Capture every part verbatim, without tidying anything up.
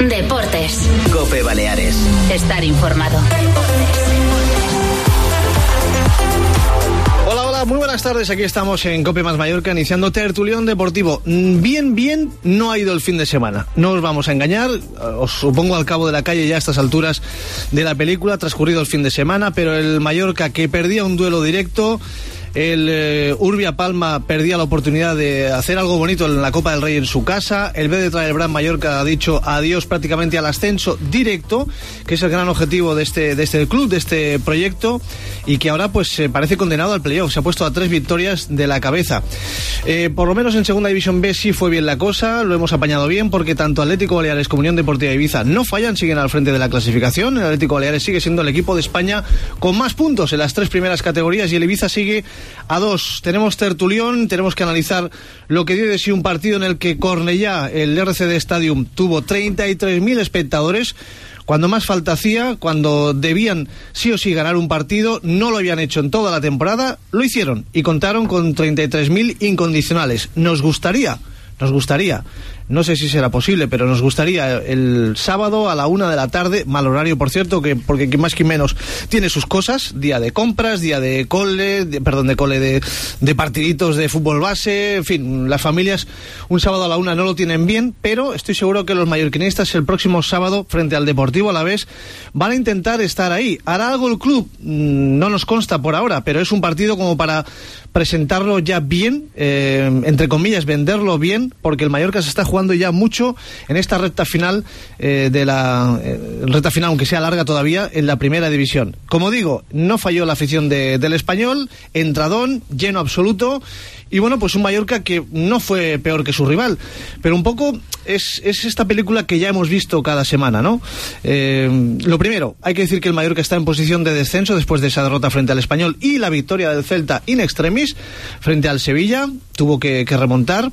Deportes. COPE Baleares. Estar informado. Hola, hola, muy buenas tardes. Aquí estamos en COPE Más Mallorca, iniciando Tertulión Deportivo. Bien, bien, no ha ido el fin de semana. No os vamos a engañar. Os supongo al cabo de la calle ya a estas alturas de la película, transcurrido el fin de semana, pero el Mallorca, que perdía un duelo directo, el eh, Urbia Palma perdía la oportunidad de hacer algo bonito en la Copa del Rey en su casa. El B D Trailbrand Mallorca ha dicho adiós prácticamente al ascenso directo, que es el gran objetivo de este, de este club, de este proyecto, y que ahora pues se parece condenado al playoff. Se ha puesto a tres victorias de la cabeza. Eh, por lo menos en Segunda División B sí fue bien la cosa, lo hemos apañado bien, porque tanto Atlético Baleares como Unión Deportiva Ibiza no fallan, siguen al frente de la clasificación. El Atlético Baleares sigue siendo el equipo de España con más puntos en las tres primeras categorías, y el Ibiza sigue a dos. Tenemos tertulión, tenemos que analizar lo que dio de sí un partido en el que Cornellá, el R C D Stadium, tuvo treinta y tres mil espectadores, cuando más falta hacía, cuando debían sí o sí ganar un partido. No lo habían hecho en toda la temporada, lo hicieron y contaron con treinta y tres mil incondicionales. Nos gustaría, nos gustaría, no sé si será posible, pero nos gustaría el sábado a la una de la tarde, mal horario por cierto, que porque más que menos tiene sus cosas, día de compras, día de cole, de, perdón, de cole, de, de partiditos de fútbol base, en fin, las familias un sábado a la una no lo tienen bien, pero estoy seguro que los mallorquinistas el próximo sábado frente al Deportivo Alavés van a intentar estar ahí. ¿Hará algo el club? No nos consta por ahora, pero es un partido como para presentarlo ya bien, eh, entre comillas, venderlo bien, porque el Mallorca se está jugando jugando ya mucho en esta recta final eh, de la eh, recta final, aunque sea larga todavía, en la primera división. Como digo, no falló la afición de, del Español, entradón, lleno absoluto, y bueno, pues un Mallorca que no fue peor que su rival, pero un poco es, es esta película que ya hemos visto cada semana, ¿no? Eh, lo primero, hay que decir que el Mallorca está en posición de descenso después de esa derrota frente al Español y la victoria del Celta in extremis frente al Sevilla. Tuvo que, que remontar.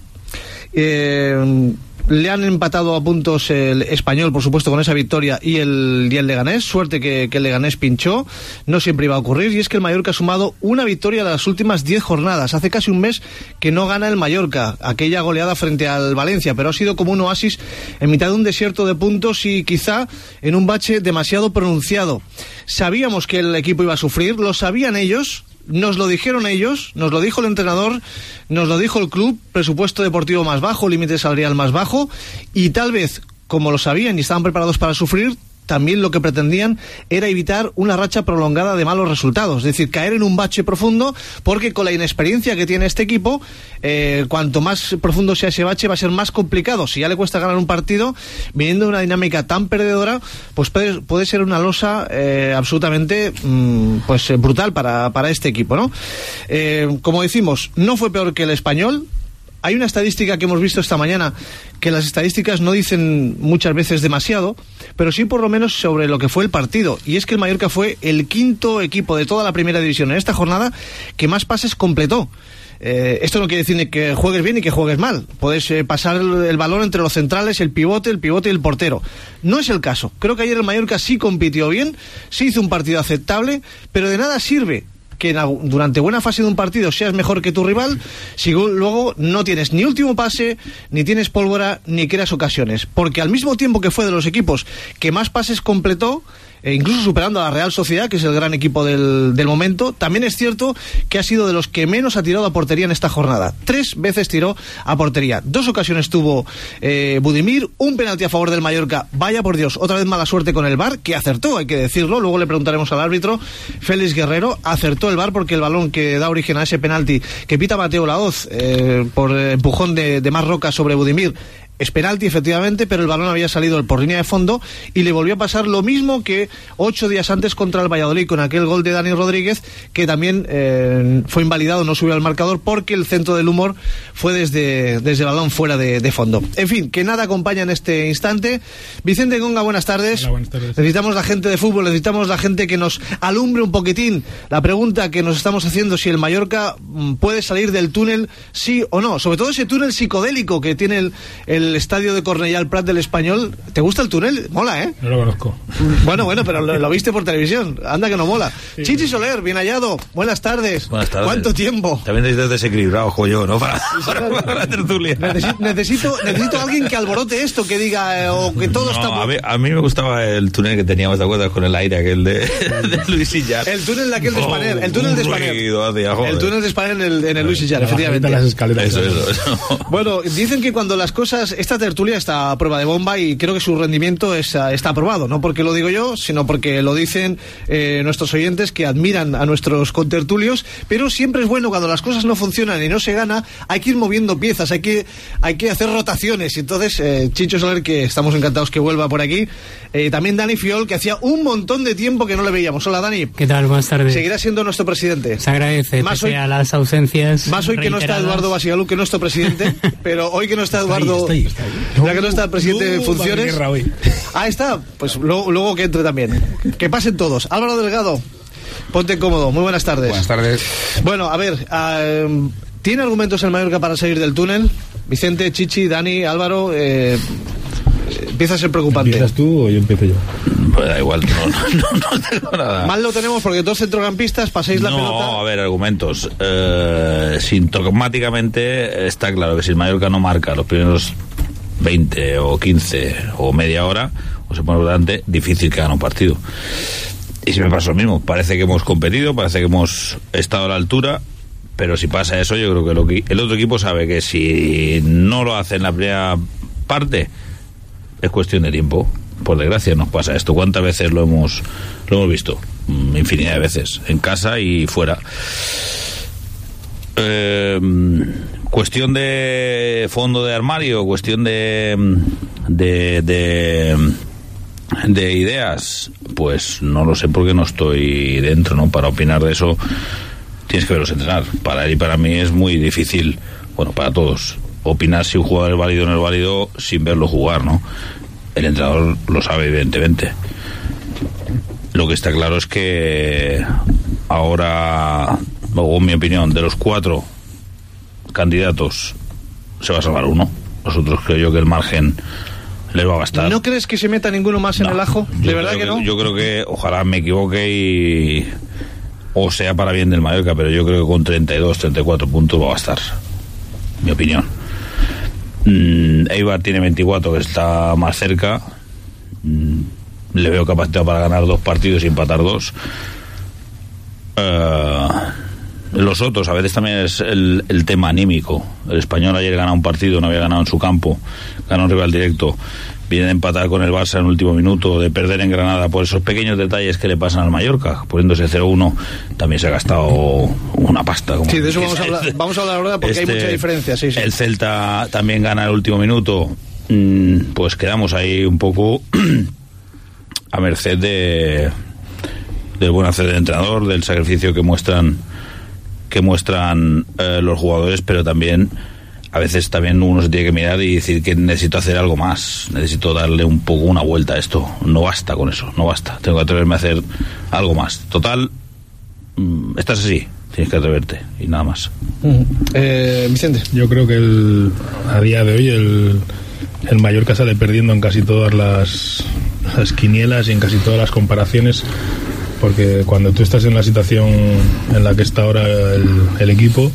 Eh, le han empatado a puntos el Español, por supuesto, con esa victoria, y el, y el Leganés. Suerte que, que el Leganés pinchó, no siempre iba a ocurrir, y es que el Mallorca ha sumado una victoria de las últimas diez jornadas. Hace casi un mes que no gana el Mallorca, aquella goleada frente al Valencia, pero ha sido como un oasis en mitad de un desierto de puntos y quizá en un bache demasiado pronunciado. Sabíamos que el equipo iba a sufrir, lo sabían ellos. Nos lo dijeron ellos, nos lo dijo el entrenador, nos lo dijo el club, presupuesto deportivo más bajo, límite salarial más bajo, y tal vez, como lo sabían y estaban preparados para sufrir, también lo que pretendían era evitar una racha prolongada de malos resultados, es decir, caer en un bache profundo, porque con la inexperiencia que tiene este equipo, eh, cuanto más profundo sea ese bache va a ser más complicado. Si ya le cuesta ganar un partido, viniendo de una dinámica tan perdedora, pues puede, puede ser una losa eh, absolutamente mmm, pues eh, brutal para, para este equipo, ¿no? Eh, como decimos, no fue peor que el Español. Hay una estadística que hemos visto esta mañana, que las estadísticas no dicen muchas veces demasiado, pero sí por lo menos sobre lo que fue el partido, y es que el Mallorca fue el quinto equipo de toda la primera división en esta jornada que más pases completó. Eh, esto no quiere decir ni que juegues bien ni que juegues mal. Puedes eh, pasar el, el balón entre los centrales, el pivote, el pivote y el portero. No es el caso. Creo que ayer el Mallorca sí compitió bien, sí hizo un partido aceptable, pero de nada sirve que durante buena fase de un partido seas mejor que tu rival si luego no tienes ni último pase, ni tienes pólvora, ni creas ocasiones. Porque al mismo tiempo que fue de los equipos que más pases completó, e incluso superando a la Real Sociedad, que es el gran equipo del, del momento, también es cierto que ha sido de los que menos ha tirado a portería en esta jornada. Tres veces tiró a portería. Dos ocasiones tuvo eh, Budimir, un penalti a favor del Mallorca. Vaya por Dios, otra vez mala suerte con el V A R, que acertó, hay que decirlo. Luego le preguntaremos al árbitro, Félix Guerrero. Acertó el V A R porque el balón que da origen a ese penalti que pita Mateo Laoz eh, por empujón de, de Marc Roca sobre Budimir, es penalti efectivamente, pero el balón había salido por línea de fondo y le volvió a pasar lo mismo que ocho días antes contra el Valladolid con aquel gol de Dani Rodríguez, que también eh, fue invalidado, no subió al marcador porque el centro del humor fue desde, desde el balón fuera de, de fondo. En fin, que nada acompaña en este instante. Vicente Gonga, buenas tardes. Hola, buenas tardes. Necesitamos la gente de fútbol, necesitamos la gente que nos alumbre un poquitín la pregunta que nos estamos haciendo, si el Mallorca puede salir del túnel sí o no, sobre todo ese túnel psicodélico que tiene el, el el estadio de Cornellà al Prat del Español. ¿Te gusta el túnel? Mola, ¿eh? No lo conozco. Bueno, bueno, pero lo, lo viste por televisión. Anda que no mola. Sí, Chichi Soler, bien hallado. Buenas tardes. Buenas tardes. ¿Cuánto tiempo? También necesitas desequilibrado, como yo, ¿no? Para, para, para la tertulia. Necesito, necesito, necesito a alguien que alborote esto, que diga, eh, o que todo no, está... A mí, a mí me gustaba el túnel que teníamos, ¿te acuerdas? Con el aire aquel de, de Luis Illar. El túnel de aquel de Spanair. El túnel de Spanair. El túnel de Spanair en el, en el Luis Illar, efectivamente. Las escaleras. Eso, eso, eso. Bueno, dicen que cuando las cosas... Esta tertulia está a prueba de bomba y creo que su rendimiento es, está aprobado. No porque lo digo yo, sino porque lo dicen eh, nuestros oyentes que admiran a nuestros contertulios. Pero siempre es bueno cuando las cosas no funcionan y no se gana, hay que ir moviendo piezas, hay que, hay que hacer rotaciones. Y entonces, eh, Chicho Soler, que estamos encantados que vuelva por aquí. Eh, también Dani Fiol, que hacía un montón de tiempo que no le veíamos. Hola, Dani. ¿Qué tal? Buenas tardes. Seguirá siendo nuestro presidente. Se agradece, más pese hoy, a las ausencias más hoy que no está Eduardo Basigalú, que es nuestro presidente, pero hoy que no está Eduardo, está ahí, está ahí, está ahí. ya que no está el presidente no, de funciones. Ah, está, pues luego, luego que entre también. Que pasen todos. Álvaro Delgado, ponte cómodo. Muy buenas tardes. Buenas tardes. Bueno, a ver, uh, ¿tiene argumentos el Mallorca para salir del túnel? Vicente, Chichi, Dani, Álvaro, eh, empieza a ser preocupante. ¿Empiezas tú o yo empiezo yo? Pues da igual, no, no, no tengo nada. Mal lo tenemos porque dos centrocampistas pasáis la no, pelota. No, a ver, argumentos. Eh, sintomáticamente está claro que si el Mallorca no marca los primeros veinte o quince o media hora, o se pone por delante, difícil que gane un partido. Y si me pasa lo mismo, parece que hemos competido, parece que hemos estado a la altura, pero si pasa eso, yo creo que, lo que el otro equipo sabe que si no lo hace en la primera parte, es cuestión de tiempo. Por desgracia nos pasa esto. ¿Cuántas veces lo hemos lo hemos visto? Infinidad de veces, en casa y fuera. Eh, cuestión de fondo de armario, cuestión de de, de de ideas, pues no lo sé porque no estoy dentro, ¿no? Para opinar de eso tienes que verlos entrenar. Para él y para mí es muy difícil, bueno, para todos, opinar si un jugador es válido o no es válido sin verlo jugar, ¿no? El entrenador lo sabe, evidentemente. Lo que está claro es que ahora, luego, en mi opinión, de los cuatro candidatos se va a salvar uno. Los otros creo yo que el margen les va a bastar. ¿No crees que se meta ninguno más en no, el ajo? ¿De verdad que, que no? Yo creo que, ojalá me equivoque y o sea para bien del Mallorca, pero yo creo que con treinta y dos, treinta y cuatro puntos va a bastar. Mi opinión. Mm, Eibar tiene veinticuatro, que está más cerca. Mm, le veo capacidad para ganar dos partidos y empatar dos. Uh, los otros, a veces también es el, el tema anímico. El Español ayer ganó un partido, no había ganado en su campo, ganó un rival directo. Viene de empatar con el Barça en el último minuto, de perder en Granada por esos pequeños detalles que le pasan al Mallorca, poniéndose cero uno, también se ha gastado una pasta. Como sí, de eso vamos a hablar, vamos a hablar ahora porque este, hay mucha diferencia. Sí, sí. El Celta también gana el último minuto, pues quedamos ahí un poco a merced de del buen hacer del entrenador, del sacrificio que muestran que muestran eh, los jugadores, pero también a veces también uno se tiene que mirar y decir que necesito hacer algo más, necesito darle un poco una vuelta a esto. No basta con eso, no basta, tengo que atreverme a hacer algo más. Total, mmm, estás así, tienes que atreverte y nada más. Uh-huh. eh, Vicente. Yo creo que el, a día de hoy el, el Mallorca sale perdiendo en casi todas las, las quinielas y en casi todas las comparaciones, porque cuando tú estás en la situación en la que está ahora el, el equipo,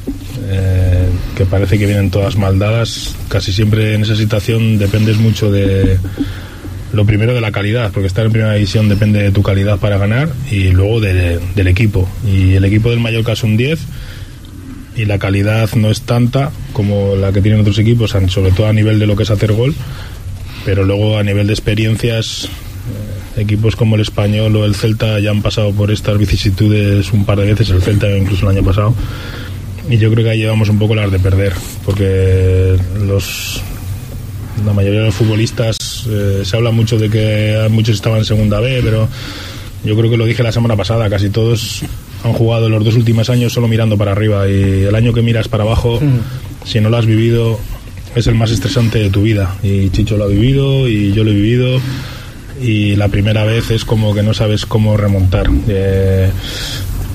eh, que parece que vienen todas mal dadas, casi siempre en esa situación dependes mucho de lo primero de la calidad, porque estar en primera división depende de tu calidad para ganar, y luego de, del equipo, y el equipo del Mallorca es un diez y la calidad no es tanta como la que tienen otros equipos, sobre todo a nivel de lo que es hacer gol, pero luego a nivel de experiencias, equipos como el Español o el Celta ya han pasado por estas vicisitudes un par de veces, el Celta incluso el año pasado, y yo creo que ahí llevamos un poco las de perder, porque los la mayoría de los futbolistas, eh, se habla mucho de que muchos estaban en segunda B, pero yo creo que lo dije la semana pasada, casi todos han jugado los dos últimos años solo mirando para arriba, y el año que miras para abajo, mm. si no lo has vivido, es el más estresante de tu vida, y Chicho lo ha vivido y yo lo he vivido, y la primera vez es como que no sabes cómo remontar. Eh,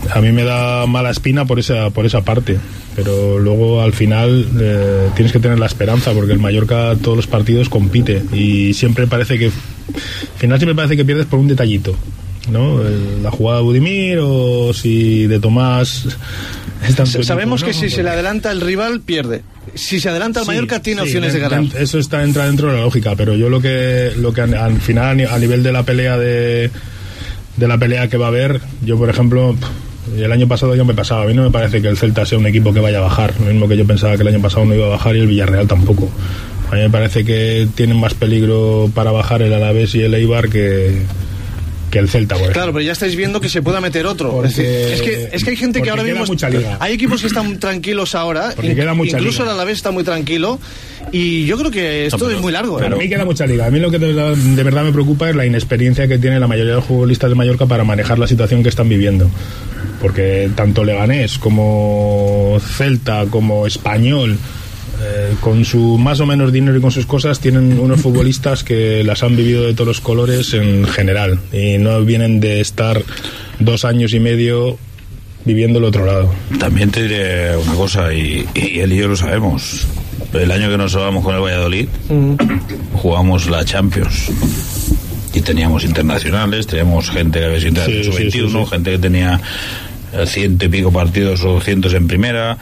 a mí me da mala espina por esa por esa parte, pero luego al final eh, tienes que tener la esperanza, porque el Mallorca todos los partidos compite y siempre parece que al final siempre parece que pierdes por un detallito, ¿no? El, la jugada de Budimir, o si de Tomás está en sabemos equipo, que ¿no? si se le adelanta el rival pierde, si se adelanta el Sí, Mallorca tiene sí, opciones de de- ganar. Eso está entra dentro de la lógica, pero yo lo que lo que al, al final a ni- a nivel de la pelea de de la pelea que va a haber, yo por ejemplo, el año pasado ya me pasaba, a mí no me parece que el Celta sea un equipo que vaya a bajar, lo mismo que yo pensaba que el año pasado no iba a bajar, y el Villarreal tampoco. A mí me parece que tienen más peligro para bajar el Alavés y el Eibar que que el Celta, por ejemplo. Claro, pero ya estáis viendo que se pueda meter otro. Porque- es, decir, es que es que hay gente que porque ahora queda mismo mucha liga. hay equipos que están tranquilos ahora, Porque in- queda mucha incluso liga. el Alavés está muy tranquilo, y yo creo que esto No, pero- es muy largo. Para ¿eh? mí queda mucha liga. A mí lo que de verdad, de verdad me preocupa es la inexperiencia que tiene la mayoría de los futbolistas de Mallorca para manejar la situación que están viviendo. Porque tanto Leganés como Celta como Español, eh, con su más o menos dinero y con sus cosas, tienen unos futbolistas que las han vivido de todos los colores en general. Y no vienen de estar dos años y medio viviendo el otro lado. También te diré una cosa, y, y él y yo lo sabemos. El año que nos salvamos con el Valladolid, jugamos la Champions. Y teníamos internacionales, teníamos gente que había sido internacional Sí, sub sí, sí, veintiuno, sí. gente que tenía eh, ciento y pico partidos o cientos en primera.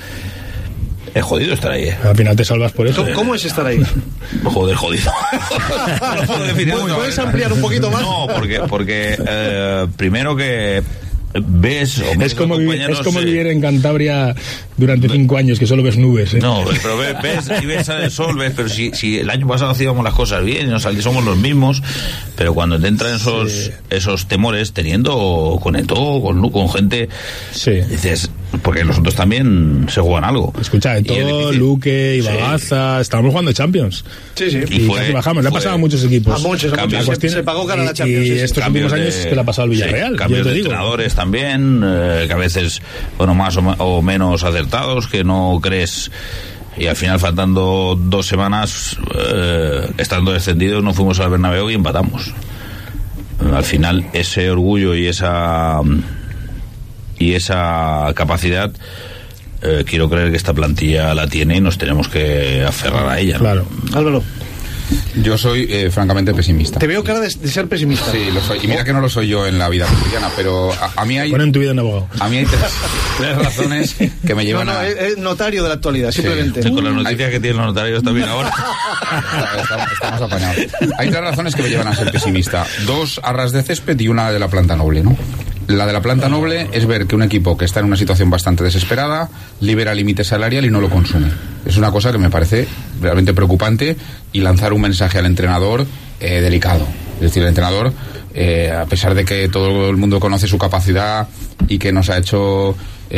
Es jodido estar ahí, ¿eh? Al final te salvas por eso. ¿Cómo, cómo es estar ahí? Joder, jodido. No puedo definir ¿Puedes- mucho, ¿Puedes ¿eh? ampliar un poquito más? No, porque, porque eh, primero que ves... o Es ves como, a vivir, compañeros, es como eh, vivir en Cantabria durante cinco años, que solo ves nubes. ¿eh? No, pero ves, ves, y ves el sol, ves, pero si, si el año pasado hacíamos las cosas bien, nos sal- somos los mismos, pero cuando te entran esos, Sí. esos temores, teniendo con Eto'o, con, Lu- con gente, Sí. dices, porque los otros también se juegan algo. Escucha, de Y es todo, difícil. Luque, Sí. Ibagaza, estábamos jugando Champions. Sí, sí. Y, Y fue- casi bajamos, le ha fue- pasado a muchos equipos. A muchos, a Cambios. muchos. La cuestión- Se, se pagó cara a la y- Champions. Y, sí, sí. estos Cambios últimos años de- que le ha pasado al sí, Villarreal. cambios yo te de digo. entrenadores también, eh, que a veces, bueno, más o, me- o menos acertados, que no crees. Y al final, faltando dos semanas, eh, estando descendidos, nos fuimos al Bernabéu y empatamos. Eh, Al final, ese orgullo y esa y esa capacidad, eh, quiero creer que esta plantilla la tiene y nos tenemos que aferrar a ella, ¿no? Claro. Álvaro, Yo soy eh, francamente pesimista. te veo cara de, de ser pesimista. Sí, lo soy. Y mira que no lo soy yo en la vida cotidiana, pero a, a mí hay Pon en tu vida en abogado. a mí hay tres, tres razones que me No, llevan no, a... es, es notario de la actualidad, simplemente. Sí, con las noticias que tienen los notarios también ahora. Estamos, estamos apañados. Hay tres razones que me llevan a ser pesimista. Dos a ras de césped y una de la planta noble, ¿no? La de la planta noble es ver que un equipo que está en una situación bastante desesperada libera límite salarial y no lo consume. Es una cosa que me parece realmente preocupante, y lanzar un mensaje al entrenador eh, delicado. Es decir, el entrenador, eh, a pesar de que todo el mundo conoce su capacidad y que nos ha hecho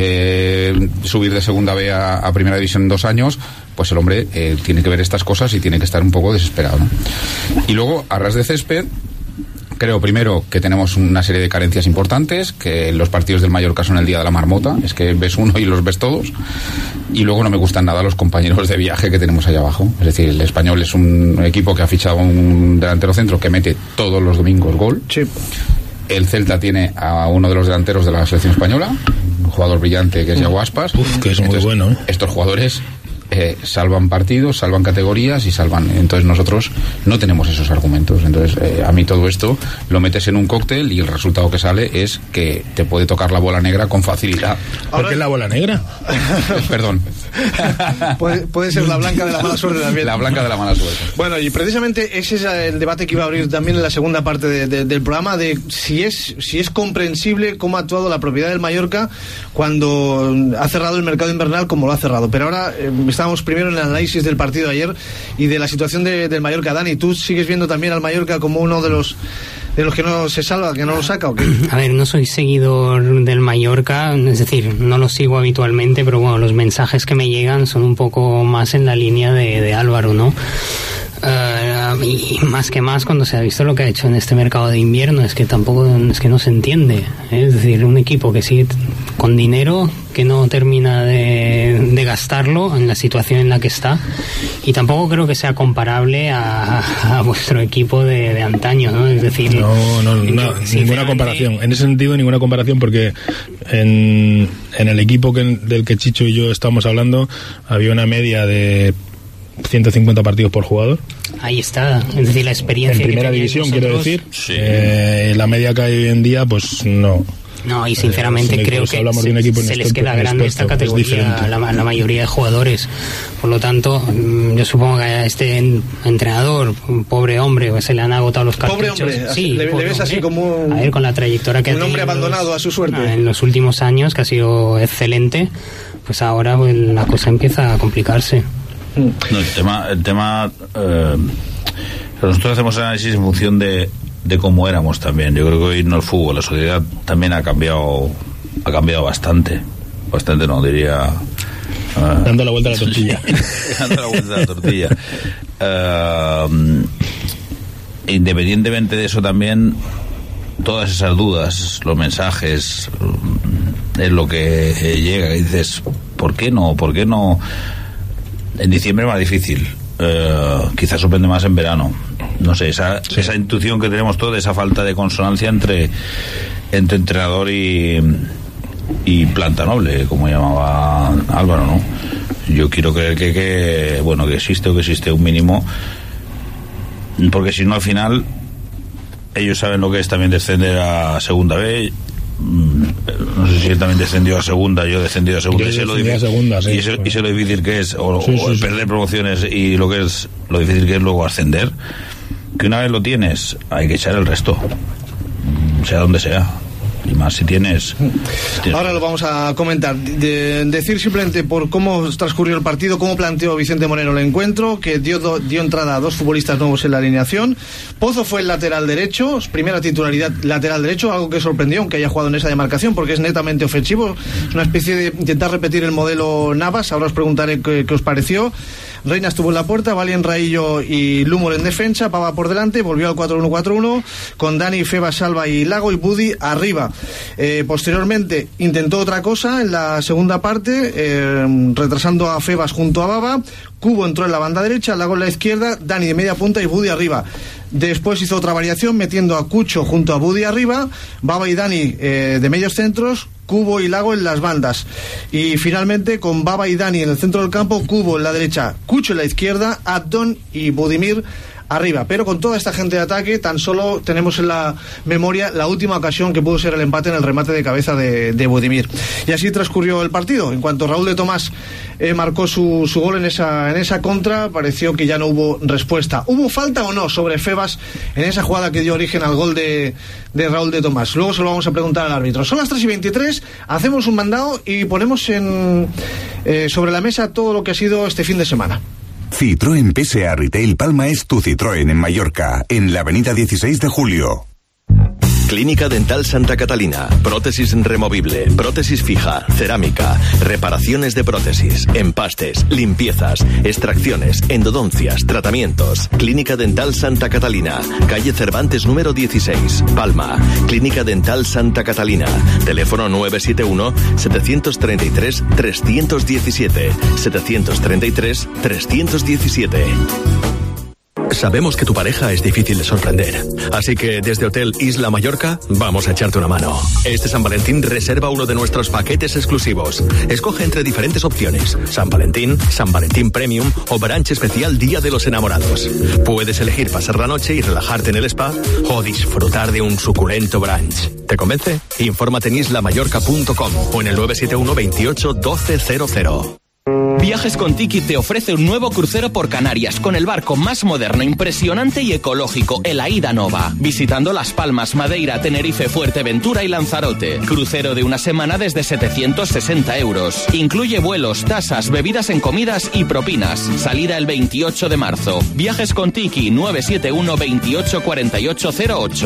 eh, subir de segunda B a, a primera división en dos años, pues el hombre eh, tiene que ver estas cosas y tiene que estar un poco desesperado, ¿no? Y luego, a ras de césped, creo primero que tenemos una serie de carencias importantes, que los partidos del Mallorca son el día de la marmota, es que ves uno y los ves todos, y luego no me gustan nada los compañeros de viaje que tenemos allá abajo. Es decir, el Español es un equipo que ha fichado un delantero centro que mete todos los domingos gol. Sí. El Celta tiene a uno de los delanteros de la selección española, un jugador brillante que es Iago Aspas. Uf, que es muy bueno, ¿eh? Estos jugadores eh, salvan partidos, salvan categorías y salvan. Entonces nosotros no tenemos esos argumentos. Entonces eh, a mí todo esto lo metes en un cóctel y el resultado que sale es que te puede tocar la bola negra con facilidad. ¿Por qué la bola negra? Perdón. Puede, puede ser la blanca de la mala suerte también. La blanca de la mala suerte. Bueno, y precisamente ese es el debate que iba a abrir también en la segunda parte de, de, del programa, de si es si es comprensible cómo ha actuado la propiedad del Mallorca cuando ha cerrado el mercado invernal como lo ha cerrado. Pero ahora eh, estábamos primero en el análisis del partido de ayer y de la situación de, del Mallorca. Dani, ¿tú sigues viendo también al Mallorca como uno de los de los que no se salva, que no lo saca o qué? A ver, no soy seguidor del Mallorca, es decir, no lo sigo habitualmente, pero bueno, los mensajes que me llegan son un poco más en la línea de, de Álvaro, ¿no? Uh, sea, y más que más cuando se ha visto lo que ha hecho en este mercado de invierno, es que tampoco, es que no se entiende, ¿eh? Es decir, un equipo que sigue con dinero, que no termina de, de gastarlo en la situación en la que está, y tampoco creo que sea comparable a, a vuestro equipo de, de antaño, ¿no? Es decir, no, no, no ninguna comparación, en ese sentido ninguna comparación, porque en, en el equipo que, del que Chicho y yo estamos hablando había una media de ciento cincuenta partidos por jugador. Ahí está, es decir, la experiencia en primera que división, vosotros, quiero decir. Sí. Eh, la media que hay hoy en día, pues no. No, y sinceramente eh, creo pues que hablamos de un equipo se les inexperto, queda grande esta categoría a la, la mayoría de jugadores. Por lo tanto, yo supongo que a este entrenador, un pobre hombre, pues se le han agotado los cartuchos. Pobre hombre, sí, le, le ves así como un, a ver, con la trayectoria que un ha hombre tenido abandonado los, a su suerte. En los últimos años, que ha sido excelente, pues ahora pues, la cosa empieza a complicarse. No, el tema, el tema eh, nosotros hacemos análisis en función de, de cómo éramos también. Yo creo que hoy no el fútbol, la sociedad también ha cambiado, ha cambiado bastante, bastante no diría. Uh, dando la vuelta a la tortilla. dando la vuelta a la tortilla. Uh, independientemente de eso también, todas esas dudas, los mensajes, es lo que llega y dices, ¿por qué no? ¿Por qué no? En diciembre es más difícil, uh, quizás sorprende más en verano, no sé, esa, sí. esa intuición que tenemos todos, esa falta de consonancia entre entre entrenador y y planta noble, como llamaba Álvaro, ¿no? Yo quiero creer que, que bueno, que existe o que existe un mínimo, porque si no al final ellos saben lo que es también descender a segunda B. No sé si él también descendió a segunda, yo he descendido a segunda, yo y, sé lo a segunda sí, y, sé, y sé lo difícil que es, o, sí, sí, o sí. perder promociones, y lo que es lo difícil que es luego ascender, que una vez lo tienes hay que echar el resto, sea donde sea, y más si tienes, tienes... Ahora lo vamos a comentar. De, decir simplemente por cómo transcurrió el partido, cómo planteó Vicente Moreno el encuentro, que dio, do, dio entrada a dos futbolistas nuevos en la alineación. Pozo fue el lateral derecho, primera titularidad lateral derecho, algo que sorprendió aunque haya jugado en esa demarcación, porque es netamente ofensivo, es una especie de intentar repetir el modelo Navas. Ahora os preguntaré qué, qué os pareció. Reina estuvo en la puerta, Valien, Raillo y Lumor en defensa, Pava por delante, volvió al cuatro uno cuatro uno con Dani, Feba, Salva y Lago, y Budi arriba. Eh, posteriormente intentó otra cosa en la segunda parte, eh, retrasando a Febas junto a Baba. Cubo entró en la banda derecha, Lago en la izquierda, Dani de media punta y Budi arriba. Después hizo otra variación metiendo a Cucho junto a Budi arriba, Baba y Dani eh, de medios centros, Cubo y Lago en las bandas. Y finalmente con Baba y Dani en el centro del campo, Cubo en la derecha, Cucho en la izquierda, Abdon y Budimir arriba. Pero con toda esta gente de ataque, tan solo tenemos en la memoria la última ocasión que pudo ser el empate en el remate de cabeza de, de Budimir. Y así transcurrió el partido. En cuanto Raúl de Tomás eh, marcó su, su gol en esa, en esa contra, pareció que ya no hubo respuesta. ¿Hubo falta o no sobre Febas en esa jugada que dio origen al gol de, de Raúl de Tomás? Luego se lo vamos a preguntar al árbitro. Son las tres y veintitrés, hacemos un mandado y ponemos en, eh, sobre la mesa todo lo que ha sido este fin de semana. Citroën P S A Retail Palma es tu Citroën en Mallorca, en la avenida dieciséis de julio. Clínica Dental Santa Catalina. Prótesis removible, prótesis fija, cerámica, reparaciones de prótesis, empastes, limpiezas, extracciones, endodoncias, tratamientos. Clínica Dental Santa Catalina. Calle Cervantes número dieciséis, Palma. Clínica Dental Santa Catalina. Teléfono nueve siete uno, siete tres tres, tres uno siete. siete tres tres, tres uno diecisiete. Sabemos que tu pareja es difícil de sorprender, así que desde Hotel Isla Mallorca vamos a echarte una mano. Este San Valentín reserva uno de nuestros paquetes exclusivos. Escoge entre diferentes opciones: San Valentín, San Valentín Premium o brunch especial Día de los Enamorados. Puedes elegir pasar la noche y relajarte en el spa o disfrutar de un suculento brunch. ¿Te convence? Infórmate en isla mallorca punto com o en el nueve siete uno, veintiocho, doce cero cero. Viajes con Tiki te ofrece un nuevo crucero por Canarias con el barco más moderno, impresionante y ecológico, el Aida Nova, visitando Las Palmas, Madeira, Tenerife, Fuerteventura y Lanzarote. Crucero de una semana desde setecientos sesenta euros. Incluye vuelos, tasas, bebidas en comidas y propinas. Salida el veintiocho de marzo. Viajes con Tiki, nueve siete uno, veintiocho, cuarenta y ocho cero ocho.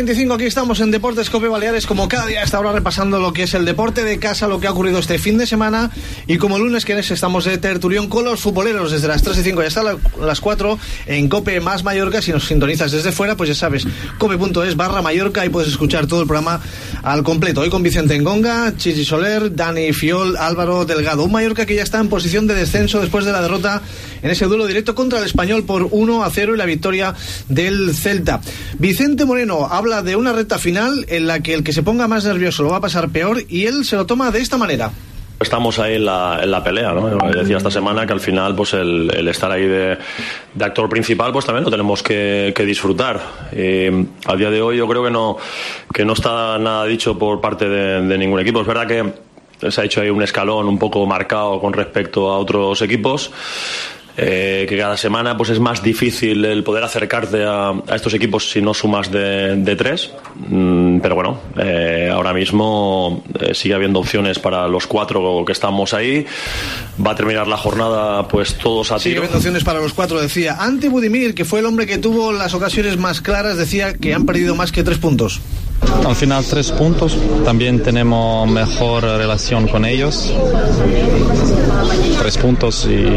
veinticinco, aquí estamos en Deportes Cope Baleares, como cada día hasta ahora repasando lo que es el deporte de casa, lo que ha ocurrido este fin de semana, y como lunes que estamos de tertulión con los futboleros desde las tres y cinco y hasta las cuatro en Cope más Mallorca. Si nos sintonizas desde fuera, pues ya sabes, cope.es barra Mallorca, y puedes escuchar todo el programa al completo. Hoy con Vicente Engonga, Chichi Soler, Dani Fiol, Álvaro Delgado. Un Mallorca que ya está en posición de descenso después de la derrota en ese duelo directo contra el Español por uno a cero y la victoria del Celta. Vicente Moreno habla de una recta final en la que el que se ponga más nervioso lo va a pasar peor, y él se lo toma de esta manera. Estamos ahí en la, en la pelea, ¿no? Decía esta semana que al final, pues el, el estar ahí de, de actor principal, pues también lo tenemos que, que disfrutar. Y a día de hoy yo creo que no, que no está nada dicho por parte de, de ningún equipo. Es verdad que se ha hecho ahí un escalón un poco marcado con respecto a otros equipos. Eh, que cada semana pues es más difícil el poder acercarte a, a estos equipos si no sumas de, de tres, mm, pero bueno, eh, ahora mismo eh, sigue habiendo opciones para los cuatro que estamos ahí. Va a terminar la jornada pues todos a tiro. Sigue habiendo opciones para los cuatro, decía. Ante Budimir, que fue el hombre que tuvo las ocasiones más claras, decía que han perdido más que tres puntos. Al final tres puntos, también tenemos mejor relación con ellos, tres puntos y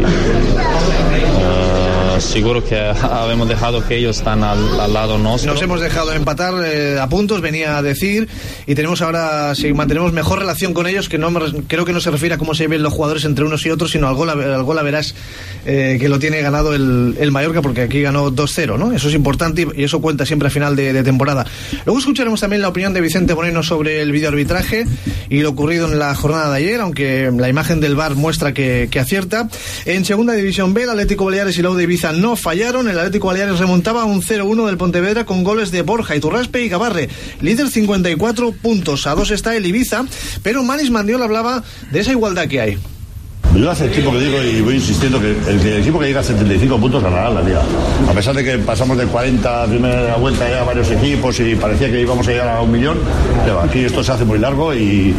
uh, seguro que habemos dejado que ellos están al, al lado nuestro. Nos hemos dejado empatar eh, a puntos, venía a decir, y tenemos ahora, si mantenemos mejor relación con ellos, que no me, creo que no se refiere a cómo se ven los jugadores entre unos y otros, sino al gol, al gol a verás eh, que lo tiene ganado el, el Mallorca, porque aquí ganó dos cero, ¿no? Eso es importante y, y eso cuenta siempre a final de, de temporada. Luego escucharemos también la opinión de Vicente Moreno sobre el videoarbitraje y lo ocurrido en la jornada de ayer, aunque la imagen del V A R muestra que, que acierta. En segunda división B, el Atlético Baleares y la U de Ibiza no fallaron. El Atlético Baleares remontaba un cero uno del Pontevedra con goles de Borja, Iturraspe y Gabarre. Líder cincuenta y cuatro puntos, a dos está el Ibiza, pero Manis Mandiola hablaba de esa igualdad que hay. Yo hace tiempo que digo y voy insistiendo que el, el equipo que llega a setenta y cinco puntos ganará la liga. A pesar de que pasamos de cuarenta primera vuelta ya a varios equipos y parecía que íbamos a llegar a un millón, pero aquí esto se hace muy largo y,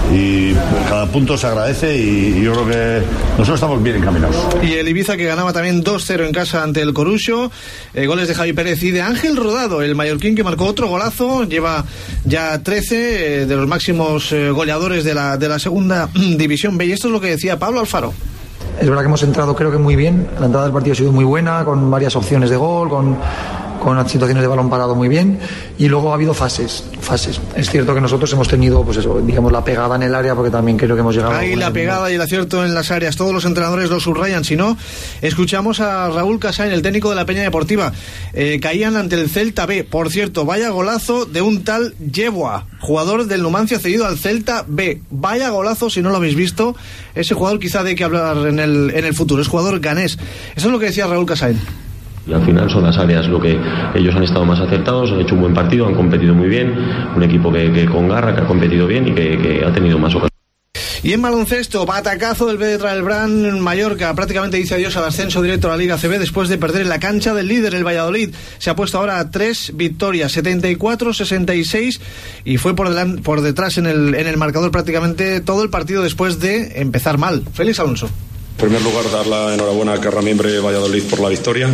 y cada punto se agradece y, y yo creo que nosotros estamos bien encaminados. Y el Ibiza que ganaba también dos cero en casa ante el Corucho, eh, goles de Javi Pérez y de Ángel Rodado, el mallorquín que marcó otro golazo, lleva ya trece eh, de los máximos eh, goleadores de la, de la segunda división B, y esto es lo que decía Pablo Alfaro. Es verdad que hemos entrado creo que muy bien, la entrada del partido ha sido muy buena, con varias opciones de gol, con, con situaciones de balón parado muy bien, y luego ha habido fases, fases. Es cierto que nosotros hemos tenido, pues eso, digamos, la pegada en el área, porque también creo que hemos llegado... Ahí la pegada y el acierto en las áreas, todos los entrenadores lo subrayan, si no, escuchamos a Raúl Casain, el técnico de la Peña Deportiva. Eh, caían ante el Celta B, por cierto, vaya golazo de un tal Yeboah, jugador del Numancia cedido al Celta B. Vaya golazo, si no lo habéis visto, ese jugador quizá de que hablar en el, en el futuro, es jugador ganés. Eso es lo que decía Raúl Casain. Y al final son las áreas lo que ellos han estado más acertados, han hecho un buen partido, han competido muy bien, un equipo que, que con garra, que ha competido bien y que, que ha tenido más ocasiones. Y en baloncesto, batacazo del B de Traelbrán. Mallorca prácticamente dice adiós al ascenso directo a la Liga A C B después de perder en la cancha del líder, el Valladolid. Se ha puesto ahora a tres victorias, setenta y cuatro sesenta y seis, y fue por, delante, por detrás en el, en el marcador prácticamente todo el partido después de empezar mal. Félix Alonso. En primer lugar, dar la enhorabuena a Carra Miembre Valladolid por la victoria.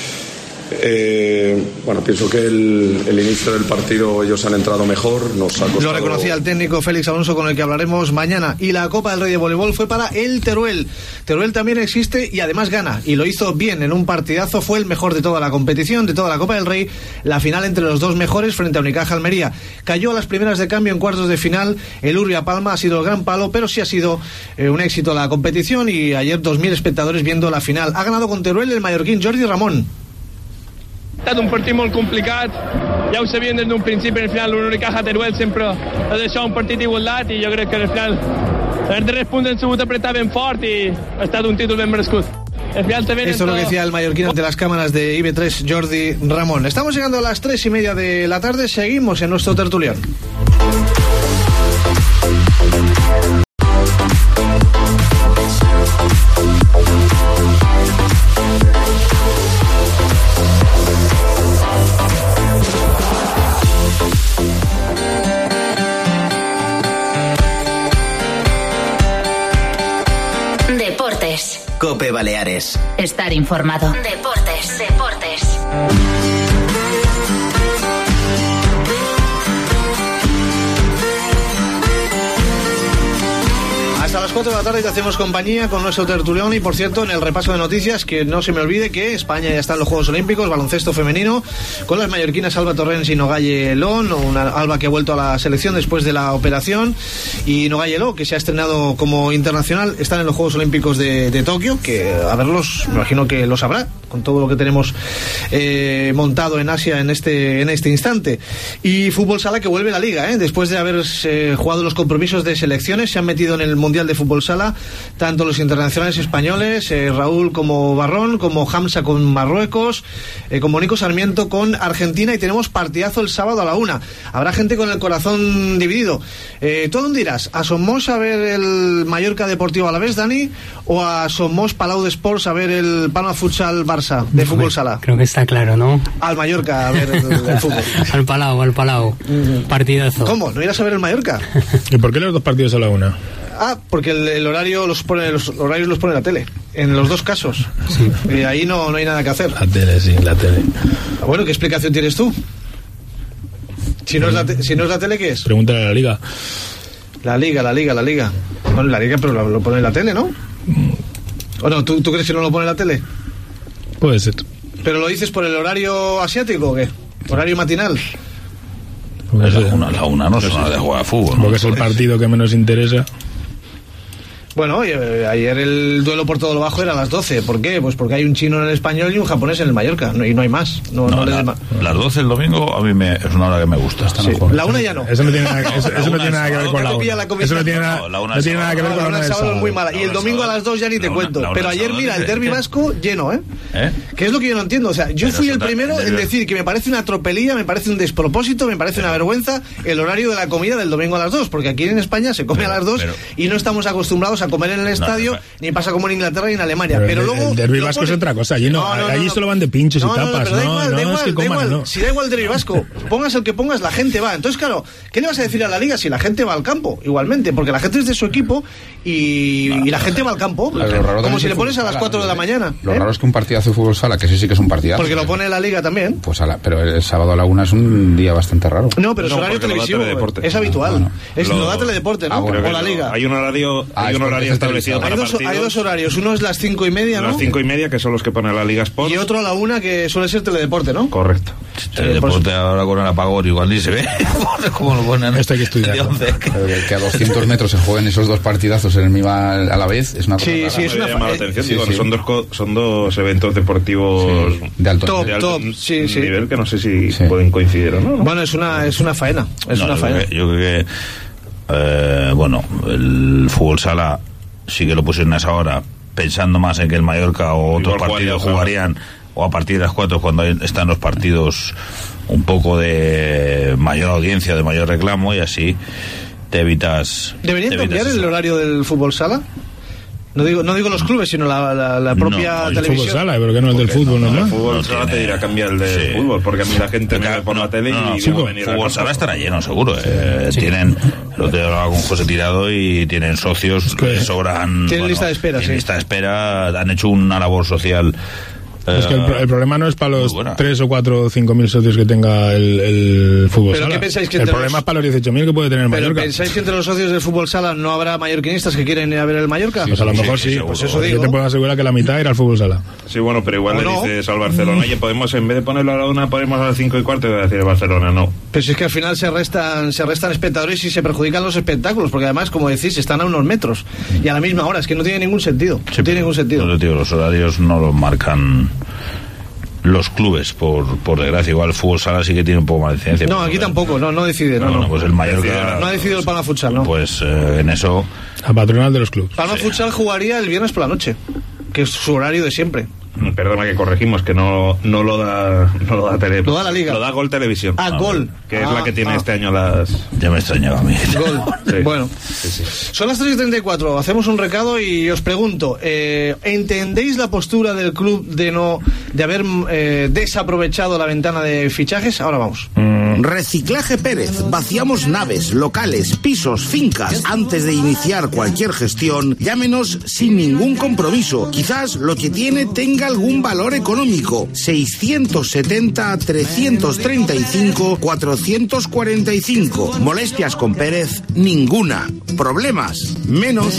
Eh, bueno, pienso que el, el inicio del partido ellos han entrado mejor, nos ha costado... Lo reconocía el técnico Félix Alonso, con el que hablaremos mañana. Y la Copa del Rey de Voleibol fue para el Teruel. Teruel también existe y además gana, y lo hizo bien en un partidazo. Fue el mejor de toda la competición, de toda la Copa del Rey, la final entre los dos mejores frente a Unicaja Almería. Cayó a las primeras de cambio en cuartos de final. El Urria Palma ha sido el gran palo, pero sí ha sido eh, un éxito la competición, y ayer dos mil espectadores viendo la final. Ha ganado con Teruel el mallorquín Jordi Ramón. Ha estat un partit molt complicat, ja ho sabíem des d'un principi. En el final l'Unicaja Teruel sempre ha deixat un partit igualat, i jo crec que al final els darrers punts han sabut apretar ben fort i ha estat un títol ben merescut. Esto es lo que decía el mallorquín ante las cámaras de I B tres, Jordi Ramón. Estamos llegando a las tres y media de la tarde, seguimos en nuestro tertulión. Cope Baleares. Estar informado. Deportes, deportes. Hasta las cuatro de la tarde te hacemos compañía con nuestro tertulión. Y por cierto, en el repaso de noticias, que no se me olvide que España ya está en los Juegos Olímpicos, baloncesto femenino, con las mallorquinas Alba Torrens y Nogalle Lón, una Alba que ha vuelto a la selección después de la operación, y Nogalle Lón, que se ha estrenado como internacional, están en los Juegos Olímpicos de, de Tokio, que a verlos, me imagino que lo sabrá, con todo lo que tenemos eh, montado en Asia en este, en este instante. Y fútbol sala, que vuelve la liga, ¿eh? Después de haber eh, jugado los compromisos de selecciones, se han metido en el Mundial de Fútbol Sala tanto los internacionales españoles, eh, Raúl como Barrón, como Hamza con Marruecos, eh, como Nico Sarmiento con Argentina, y tenemos partidazo el sábado a la una. Habrá gente con el corazón dividido. Eh, ¿Tú dónde irás? ¿A Somos a ver el Mallorca Deportivo Alavés, Dani? ¿O a Somos Palau de Sports a ver el Palma Futsal Barça de Fútbol Sala? Creo que está claro, ¿no? Al Mallorca a ver el, el fútbol. Al Palau, al Palau. Partidazo. ¿Cómo? ¿No irás a ver el Mallorca? ¿Y por qué los dos partidos a la una? Ah, porque el, el horario los pone, los horarios los pone la tele, en los dos casos. Sí. Y ahí no, no hay nada que hacer. La tele, sí, la tele. Bueno, ¿qué explicación tienes tú? Si no es la, te, si no es la tele, ¿qué es? Pregúntale a la liga. La liga, la liga, la liga. Bueno, la liga, pero lo, lo pone en la tele, ¿no? ¿O no? ¿Tú, ¿Tú crees que no lo pone en la tele? Puede ser. ¿Pero lo dices por el horario asiático o qué? ¿Horario matinal? Es la una, la una no es una de jugar a fútbol, ¿no? Porque es el partido que menos interesa. Bueno, ayer el duelo por todo lo bajo era a las doce. ¿Por qué? Pues porque hay un chino en el Español y un japonés en el Mallorca. No, y no hay más. No, no, no la, le más. Las doce el domingo a mí me, es una hora que me gusta. Sí. La una ya no. Eso no tiene nada, eso, eso no tiene nada que ver con la una. Eso no tiene nada, no, no tiene nada que ver con la una del sábado. Es muy mala. Y el domingo a las dos ya ni te cuento. Pero ayer, mira, el derbi vasco lleno, ¿eh? ¿eh? Que es lo que yo no entiendo. O sea, yo fui el primero en decir que me parece una tropelía, me parece un despropósito, me parece una vergüenza el horario de la comida del domingo a las dos. Porque aquí en España se come a las dos y no estamos acostumbrados a comer en el estadio, ni pasa como en Inglaterra y en Alemania. Pero, pero el, luego el derbi vasco es otra cosa. Allí, no, no, no, allí no, solo van de pinchos no, y tapas. No, no, igual, no, igual, es que coman, igual. No. Si da igual el derbi vasco, pongas el que pongas, la gente va. Entonces, claro, ¿qué le vas a decir a la liga si la gente va al campo? Igualmente, porque la gente es de su equipo y, y la gente va al campo. Claro, como si le pones a las cuatro de la mañana. Lo ¿eh? raro es que un partidazo de fútbol sala, que sí sí que es un partidazo. Porque lo pone la liga también. Pues a la, pero el sábado a la una es un día bastante raro. No, pero es no, horario televisivo. Es habitual. No, no. Es lo, lo da teledeporte, ¿no? Ah, bueno, o la liga. Hay un horario, hay un horario establecido para partidos. Hay dos horarios. Uno es las cinco y media, ¿no? Las cinco y media, que son los que pone la Liga Sport. Y otro a la una, que suele ser teledeporte, ¿no? Correcto. Teledeporte ahora con el apagón igual ni se ve. ¿Cómo lo ponen? Esto hay que estudiar. Que a doscientos metros se jueguen esos dos partidazos en el mismo a la vez es una cosa sí, rara. Sí, es una llama la atención. Sí, digo, sí. Son, dos, son dos eventos deportivos sí. de alto, top, de alto top. Sí, sí. nivel, que no sé si sí. pueden coincidir o no, ¿no? Bueno, es una, es una faena. Es no, una yo faena. Creo que, yo creo que eh, bueno, el fútbol sala sí que lo pusieron a esa hora, pensando más en que el Mallorca o otros Igual partidos jugarían, jugarían o a partir de las cuatro, cuando están los partidos un poco de mayor audiencia, de mayor reclamo, y así te evitas. ¿Deberían te cambiar evitas el horario del fútbol sala? No digo, no digo los clubes, sino la, la, la propia no, el televisión. Fútbol sala, pero que no el del fútbol, ¿no? El ¿no? fútbol sala no te dirá cambiar el de sí. fútbol, porque a mí la gente me ve por la tele no, no, y fútbol, va a venir fútbol sala estará lleno, seguro. Eh, sí. Tienen, lo te hablaba con José Tirado y tienen socios que les sobran. Tienen bueno, lista de espera, sí. lista de espera, han hecho una labor social. Es que el, el problema no es para los tres o cuatro o cinco mil socios que tenga el, el fútbol ¿Pero sala. ¿qué pensáis que el problema los... es para los dieciocho mil que puede tener el ¿Pero Mallorca. pensáis que entre los socios del fútbol sala no habrá mallorquinistas que quieren ir a ver el Mallorca? Sí, pues a lo mejor sí, sí pues eso digo. Yo te puedo asegurar que la mitad irá al fútbol sala. Sí, bueno, pero igual le no? dices al Barcelona, oye, podemos, en vez de ponerlo a la una, ponemos a las cinco y cuarto, y va a decir el Barcelona, no. Pero si es que al final se restan, se restan espectadores y se perjudican los espectáculos, porque además, como decís, están a unos metros y a la misma hora, es que no tiene ningún sentido. Sí, no tiene ningún sentido. No, tío, los horarios no los marcan los clubes, por, por desgracia. Igual el fútbol sala sí que tiene un poco más de licencia. No, aquí tampoco, no, no decide. No, no, no. Pues el Mallorca no ha decidido el Palma Futsal, ¿no? Pues eh, en eso. La patronal de los clubes. Palma sí. Futsal jugaría el viernes por la noche, que es su horario de siempre. Perdona que corregimos, que no, no lo da no lo da tele, lo da la liga, lo da Gol Televisión. Ah, ah Gol, que ah, es la que tiene ah. este año las. Ya me extrañaba a mí. Gol. Sí. Bueno, sí, sí. Son las tres y treinta y cuatro. Hacemos un recado y os pregunto: eh, ¿entendéis la postura del club de no de haber eh, desaprovechado la ventana de fichajes? Ahora vamos. Mm, Reciclaje Pérez. Vaciamos naves, locales, pisos, fincas. Antes de iniciar cualquier gestión, llámenos sin ningún compromiso. Quizás lo que tiene tenga algún valor económico. seiscientos setenta, trescientos treinta y cinco, cuatrocientos cuarenta y cinco. Molestias con Pérez, ninguna. Problemas, menos.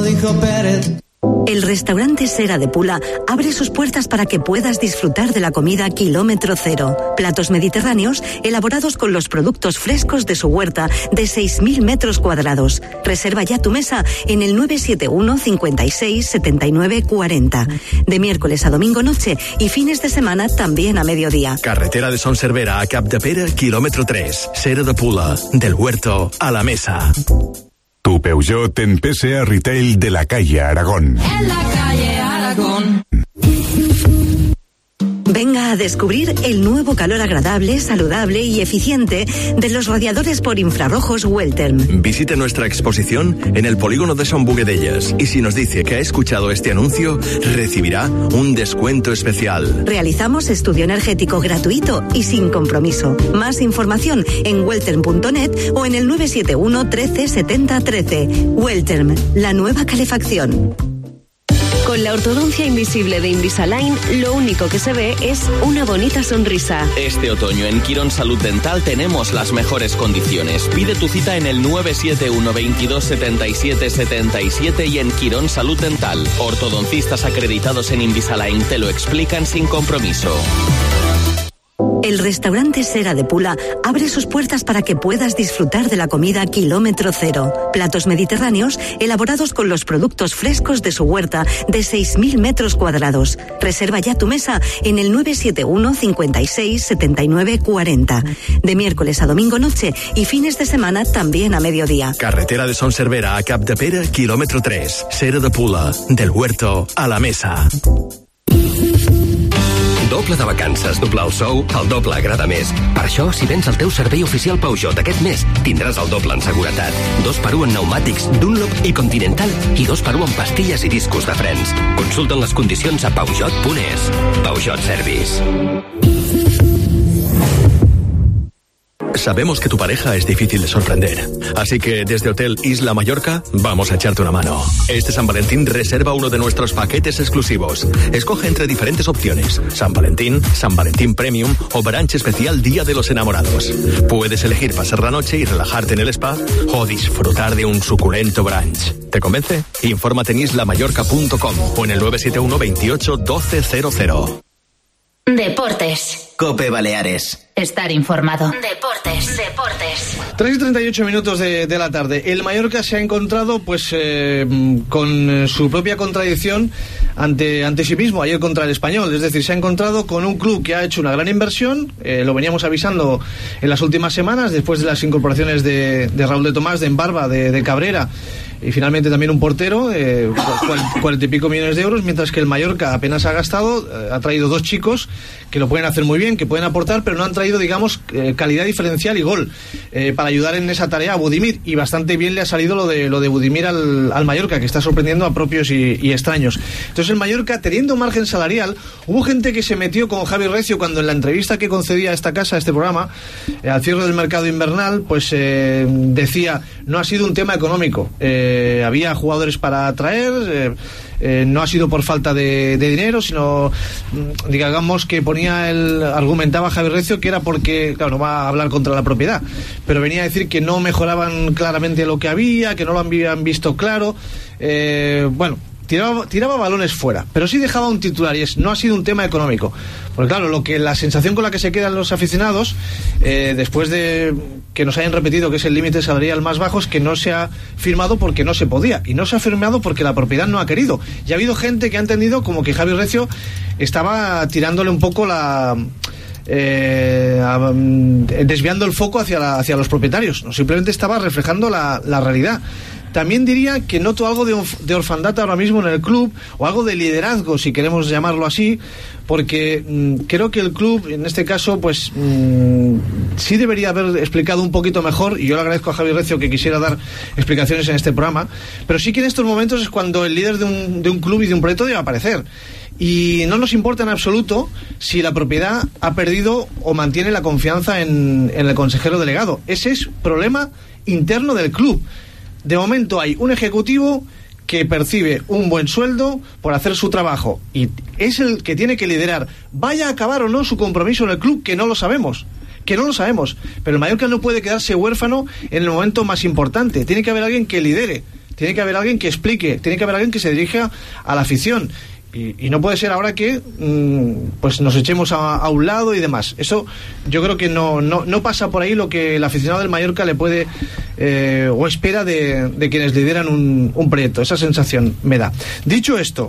El restaurante Sera de Pula abre sus puertas para que puedas disfrutar de la comida kilómetro cero. Platos mediterráneos elaborados con los productos frescos de su huerta de seis mil metros cuadrados. Reserva ya tu mesa en el nueve siete uno, cincuenta y seis, setenta y nueve, cuarenta. De miércoles a domingo noche y fines de semana también a mediodía. Carretera de Son Cervera a Capdepera, kilómetro tres. Sera de Pula, del huerto a la mesa. Tu Peugeot en P S A Retail de la calle Aragón. En la calle Aragón. Venga a descubrir el nuevo calor agradable, saludable y eficiente de los radiadores por infrarrojos Welterm. Visite nuestra exposición en el polígono de Son Buguedellas y si nos dice que ha escuchado este anuncio, recibirá un descuento especial. Realizamos estudio energético gratuito y sin compromiso. Más información en welterm punto net o en el nueve siete uno, trece, setenta, trece. Welterm, la nueva calefacción. Con la ortodoncia invisible de Invisalign, lo único que se ve es una bonita sonrisa. Este otoño en Quirón Salud Dental tenemos las mejores condiciones. Pide tu cita en el nueve siete uno, veintidós, setenta y siete, setenta y siete y en Quirón Salud Dental. Ortodoncistas acreditados en Invisalign te lo explican sin compromiso. El restaurante Sera de Pula abre sus puertas para que puedas disfrutar de la comida kilómetro cero. Platos mediterráneos elaborados con los productos frescos de su huerta de seis mil metros cuadrados. Reserva ya tu mesa en el nueve siete uno, cincuenta y seis, setenta y nueve, cuarenta. De miércoles a domingo noche y fines de semana también a mediodía. Carretera de Son Cervera a Capdepera, kilómetro tres. Sera de Pula, del huerto a la mesa. Doble de vacances, doble el sou, el doble agrada més. Per això, si vens al teu servei oficial Peugeot aquest mes, tindràs el doble en seguretat. Dos per un en pneumàtics, Dunlop i Continental, i dos per un en pastilles i discos de frens. Consulten les condicions a peugeot punt es. Peugeot Service. Sabemos que tu pareja es difícil de sorprender, así que desde Hotel Isla Mallorca vamos a echarte una mano. Este San Valentín reserva uno de nuestros paquetes exclusivos. Escoge entre diferentes opciones: San Valentín, San Valentín Premium o brunch especial Día de los Enamorados. Puedes elegir pasar la noche y relajarte en el spa o disfrutar de un suculento brunch. ¿Te convence? Infórmate en isla mallorca punto com o en el nueve siete uno, veintiocho, doce cero cero. Deportes. Cope Baleares. Estar informado. Deportes, deportes. tres y treinta y ocho minutos de, de la tarde. El Mallorca se ha encontrado pues eh, con su propia contradicción ante, ante sí mismo ayer contra el Español. Es decir, se ha encontrado con un club que ha hecho una gran inversión. Eh, lo veníamos avisando en las últimas semanas, después de las incorporaciones de, de Raúl de Tomás, de Embarba, de, de Cabrera y finalmente también un portero, eh, cuarenta y pico millones de euros, mientras que el Mallorca apenas ha gastado, eh, ha traído dos chicos que lo pueden hacer muy bien, que pueden aportar, pero no han traído, digamos, eh, calidad diferencial y gol eh, para ayudar en esa tarea a Budimir, y bastante bien le ha salido lo de lo de Budimir al, al Mallorca, que está sorprendiendo a propios y, y extraños. Entonces el Mallorca, teniendo un margen salarial, hubo gente que se metió con Javi Recio cuando en la entrevista que concedía a esta casa, a este programa, eh, al cierre del mercado invernal, pues eh, decía, no ha sido un tema económico, eh, Eh, había jugadores para traer, eh, eh, no ha sido por falta de, de dinero, sino digamos que ponía el argumentaba Javier Recio que era porque, claro, no va a hablar contra la propiedad, pero venía a decir que no mejoraban claramente lo que había, que no lo habían visto claro, eh, bueno, Tiraba, tiraba balones fuera, pero sí dejaba un titular, y es: no ha sido un tema económico. Porque claro, lo que la sensación con la que se quedan los aficionados eh, después de que nos hayan repetido que es el límite salarial más bajo, es que no se ha firmado porque no se podía, y no se ha firmado porque la propiedad no ha querido. Y ha habido gente que ha entendido como que Javi Recio estaba tirándole un poco la... Eh, desviando el foco hacia, la, hacia los propietarios, no, simplemente estaba reflejando la, la realidad. También diría que noto algo de, de orfandad ahora mismo en el club, o algo de liderazgo, si queremos llamarlo así, porque mmm, creo que el club, en este caso, pues mmm, sí debería haber explicado un poquito mejor, y yo le agradezco a Javi Recio que quisiera dar explicaciones en este programa, pero sí que en estos momentos es cuando el líder de un, de un club y de un proyecto debe aparecer. y no nos importa en absoluto si la propiedad ha perdido o mantiene la confianza en, en el consejero delegado. Ese es problema interno del club. De momento hay un ejecutivo que percibe un buen sueldo por hacer su trabajo y es el que tiene que liderar. Vaya a acabar o no su compromiso en el club, que no lo sabemos, que no lo sabemos, pero el Mallorca no puede quedarse huérfano en el momento más importante. Tiene que haber alguien que lidere, tiene que haber alguien que explique, tiene que haber alguien que se dirija a la afición. Y, y no puede ser ahora que mmm, pues nos echemos a, a un lado y demás. Eso yo creo que no, no, no pasa por ahí lo que el aficionado del Mallorca le puede eh, o espera de, de quienes lideran un, un proyecto. Esa sensación me da. Dicho esto,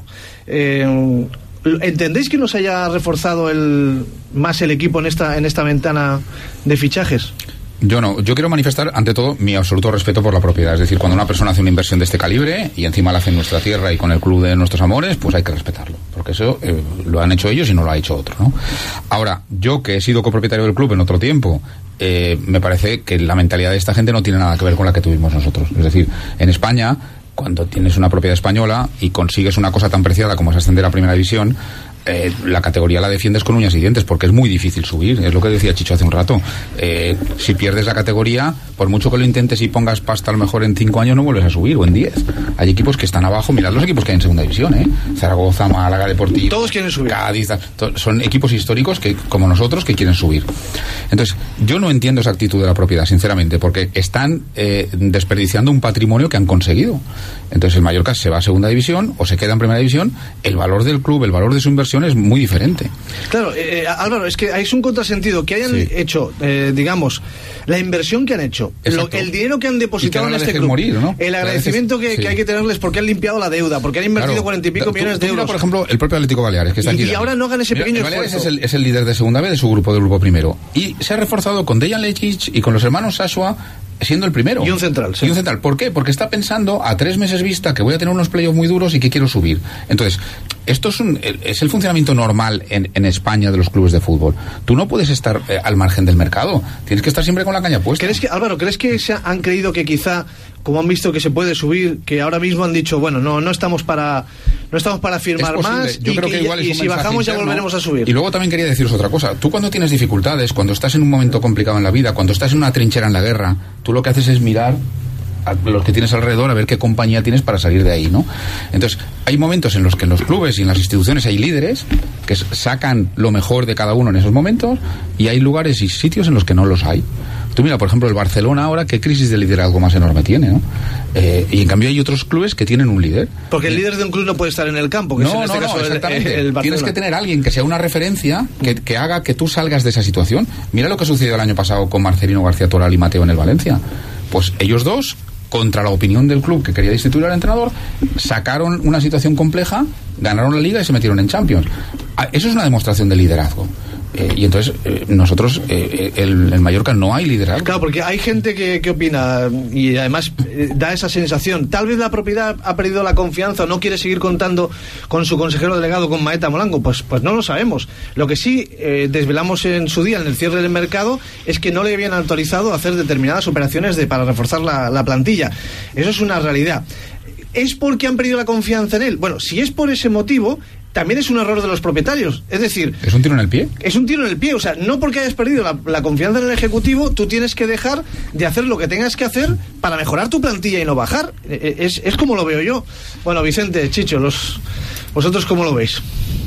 eh, ¿entendéis que nos haya reforzado el más el equipo en esta, en esta ventana de fichajes? Yo no, yo quiero manifestar ante todo mi absoluto respeto por la propiedad. Es decir, cuando una persona hace una inversión de este calibre y encima la hace en nuestra tierra y con el club de nuestros amores, pues hay que respetarlo, porque eso eh, lo han hecho ellos y no lo ha hecho otro, ¿no? Ahora, yo que he sido copropietario del club en otro tiempo, eh, me parece que la mentalidad de esta gente no tiene nada que ver con la que tuvimos nosotros. Es decir, en España, cuando tienes una propiedad española y consigues una cosa tan preciada como es ascender a Primera División, Eh, la categoría la defiendes con uñas y dientes porque es muy difícil subir, es lo que decía Chicho hace un rato. Eh, si pierdes la categoría, por mucho que lo intentes y pongas pasta, a lo mejor en cinco años no vuelves a subir, o en diez. Hay equipos que están abajo, mirad los equipos que hay en segunda división, ¿eh? Zaragoza, Málaga, Deportivo, todos quieren subir. Cádiz, to- son equipos históricos que, como nosotros, que quieren subir. Entonces, yo no entiendo esa actitud de la propiedad, sinceramente, porque están eh, desperdiciando un patrimonio que han conseguido. Entonces el Mallorca se va a segunda división o se queda en primera división, el valor del club, el valor de su inversión es muy diferente. Claro, eh, Álvaro, es que es un contrasentido que hayan sí. hecho, eh, digamos, la inversión que han hecho, lo, el dinero que han depositado que no en este club, morir, ¿no? el agradecimiento que, sí. que hay que tenerles porque han limpiado la deuda, porque han invertido cuarenta claro. y pico tú, millones tú de euros. Mira, por ejemplo, el propio Atlético Baleares, que está y, aquí. Y ahora no hagan ese mira, pequeño Baleares esfuerzo. Es el, es el líder de segunda B de su grupo, del grupo primero. Y se ha reforzado con Dejan Lekic y con los hermanos Sasua, siendo el primero. Y un central, sí. Y un central. ¿Por qué? Porque está pensando a tres meses vista que voy a tener unos playoffs muy duros y que quiero subir. Entonces, esto es, un, es el funcionamiento normal en, en España de los clubes de fútbol. Tú no puedes estar eh, al margen del mercado. Tienes que estar siempre con la caña puesta. ¿Crees que, Álvaro, ¿crees que se han creído que quizá, como han visto que se puede subir, que ahora mismo han dicho, bueno, no no estamos para no estamos para firmar más Yo y, creo que, que igual y, es un y si bajamos interno, ya volveremos a subir? Y luego también quería deciros otra cosa. Tú cuando tienes dificultades, cuando estás en un momento complicado en la vida, cuando estás en una trinchera en la guerra, tú lo que haces es mirar a los que tienes alrededor a ver qué compañía tienes para salir de ahí, ¿no? Entonces, hay momentos en los que en los clubes y en las instituciones hay líderes que sacan lo mejor de cada uno en esos momentos y hay lugares y sitios en los que no los hay. Tú mira, por ejemplo, el Barcelona ahora, qué crisis de liderazgo más enorme tiene, ¿no? Eh, y en cambio hay otros clubes que tienen un líder. Porque el líder de un club no puede estar en el campo, que no, es en este no, caso no, exactamente. el, el Barcelona. Tienes que tener a alguien que sea una referencia, que, que haga que tú salgas de esa situación. Mira lo que sucedió el año pasado con Marcelino García Toral y Mateo en el Valencia. Pues ellos dos, contra la opinión del club que quería destituir al entrenador, sacaron una situación compleja, ganaron la Liga y se metieron en Champions. Eso es una demostración de liderazgo. Eh, y entonces eh, nosotros eh, el, el Mallorca no hay liderazgo. Claro, porque hay gente que, que opina y además eh, da esa sensación. Tal vez la propiedad ha perdido la confianza o no quiere seguir contando con su consejero delegado, con Maeta Molango. Pues, pues no lo sabemos. Lo que sí eh, desvelamos en su día, en el cierre del mercado, es que no le habían autorizado a hacer determinadas operaciones de, para reforzar la, la plantilla. Eso es una realidad. ¿Es porque han perdido la confianza en él? Bueno, si es por ese motivo, también es un error de los propietarios. Es decir... ¿Es un tiro en el pie? Es un tiro en el pie. O sea, no porque hayas perdido la, la confianza en el Ejecutivo, tú tienes que dejar de hacer lo que tengas que hacer para mejorar tu plantilla y no bajar. Es, es como lo veo yo. Bueno, Vicente, Chicho, los ¿vosotros cómo lo veis?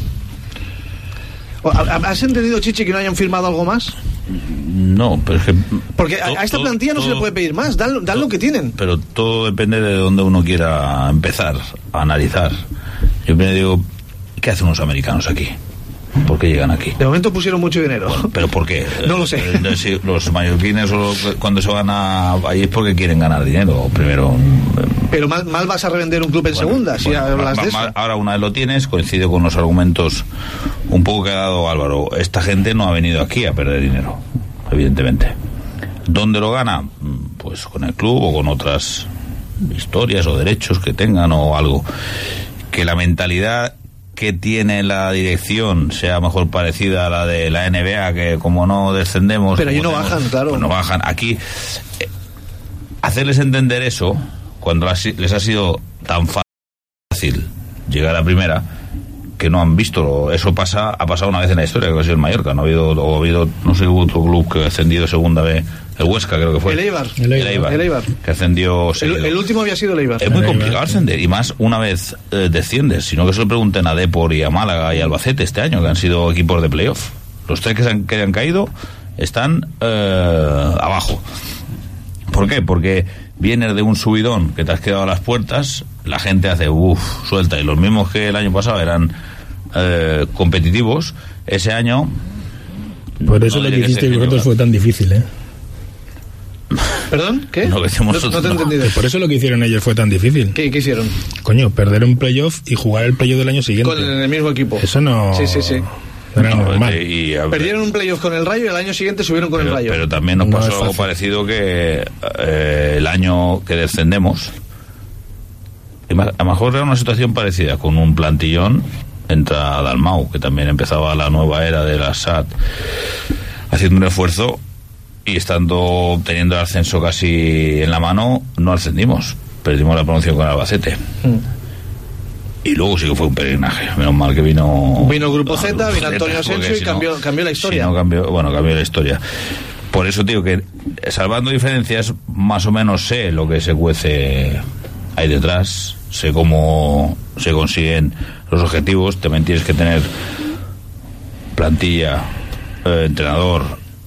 ¿Has entendido, Chichi, que no hayan firmado algo más? No, pero es que... Porque a, a esta plantilla no todo, se le puede pedir más, dan, dan todo, lo que tienen. Pero todo depende de dónde uno quiera empezar a analizar. Yo me digo, ¿qué hacen los americanos aquí? ¿Por qué llegan aquí? De momento pusieron mucho dinero. Bueno, ¿pero por qué? No lo sé. Si los mallorquines cuando se van a ahí es porque quieren ganar dinero, primero. Pero mal, mal vas a revender un club en bueno, segunda, si bueno, hablas va, de eso. Mal, ahora una vez lo tienes, coincide con los argumentos un poco que ha dado Álvaro. Esta gente no ha venido aquí a perder dinero, evidentemente. ¿Dónde lo gana? Pues con el club o con otras historias o derechos que tengan o algo. Que la mentalidad que tiene la dirección sea mejor parecida a la de la N B A, que como no descendemos... Pero ahí no tenemos, bajan, claro. Pues no bajan. Aquí, eh, hacerles entender eso, cuando les ha sido tan fácil llegar a primera, que no han visto. Eso pasa, ha pasado una vez en la historia, que ha sido el Mallorca. No ha habido, o ha habido, no sé, otro club que ha ascendido segunda vez, el Huesca creo que fue. El Eibar. El Eibar, el Eibar, el Eibar. Que ascendió el, el último había sido el Eibar. Es muy complicado ascender, y más una vez eh, desciendes, sino que se lo pregunten a Depor y a Málaga y a Albacete este año, que han sido equipos de playoff. Los tres que, se han, que han caído están eh, abajo. ¿Por qué? Porque vienes de un subidón que te has quedado a las puertas, la gente hace uff, suelta, y los mismos que el año pasado eran eh, competitivos, ese año... Por eso no lo que hicisteis vosotros fue tan difícil, ¿eh? ¿Perdón? ¿Qué? No, no, no te he entendido. Por eso lo que hicieron ellos fue tan difícil. ¿Qué, qué hicieron? Coño, perder un playoff y jugar el playoff del año siguiente. Con el mismo equipo. Eso no... Sí, sí, sí. Era no, normal. Y, y, Perdieron un playoff con el Rayo y el año siguiente subieron con pero, el Rayo. Pero también nos no pasó algo parecido, que eh, el año que descendemos, a lo mejor era una situación parecida, con un plantillón, entra Dalmau, que también empezaba la nueva era de la S A T, haciendo un esfuerzo, y estando teniendo el ascenso casi en la mano, no ascendimos, perdimos la promoción con Albacete. Mm. Y luego sí que fue un peregrinaje. Menos mal que vino... Vino Grupo Z, Grupo vino Antonio Asensio y si cambió, no, cambió la historia. Si no cambió, bueno, cambió la historia. Por eso digo que, salvando diferencias, más o menos sé lo que se cuece ahí detrás, sé cómo se consiguen los objetivos. También tienes que tener plantilla, eh, entrenador,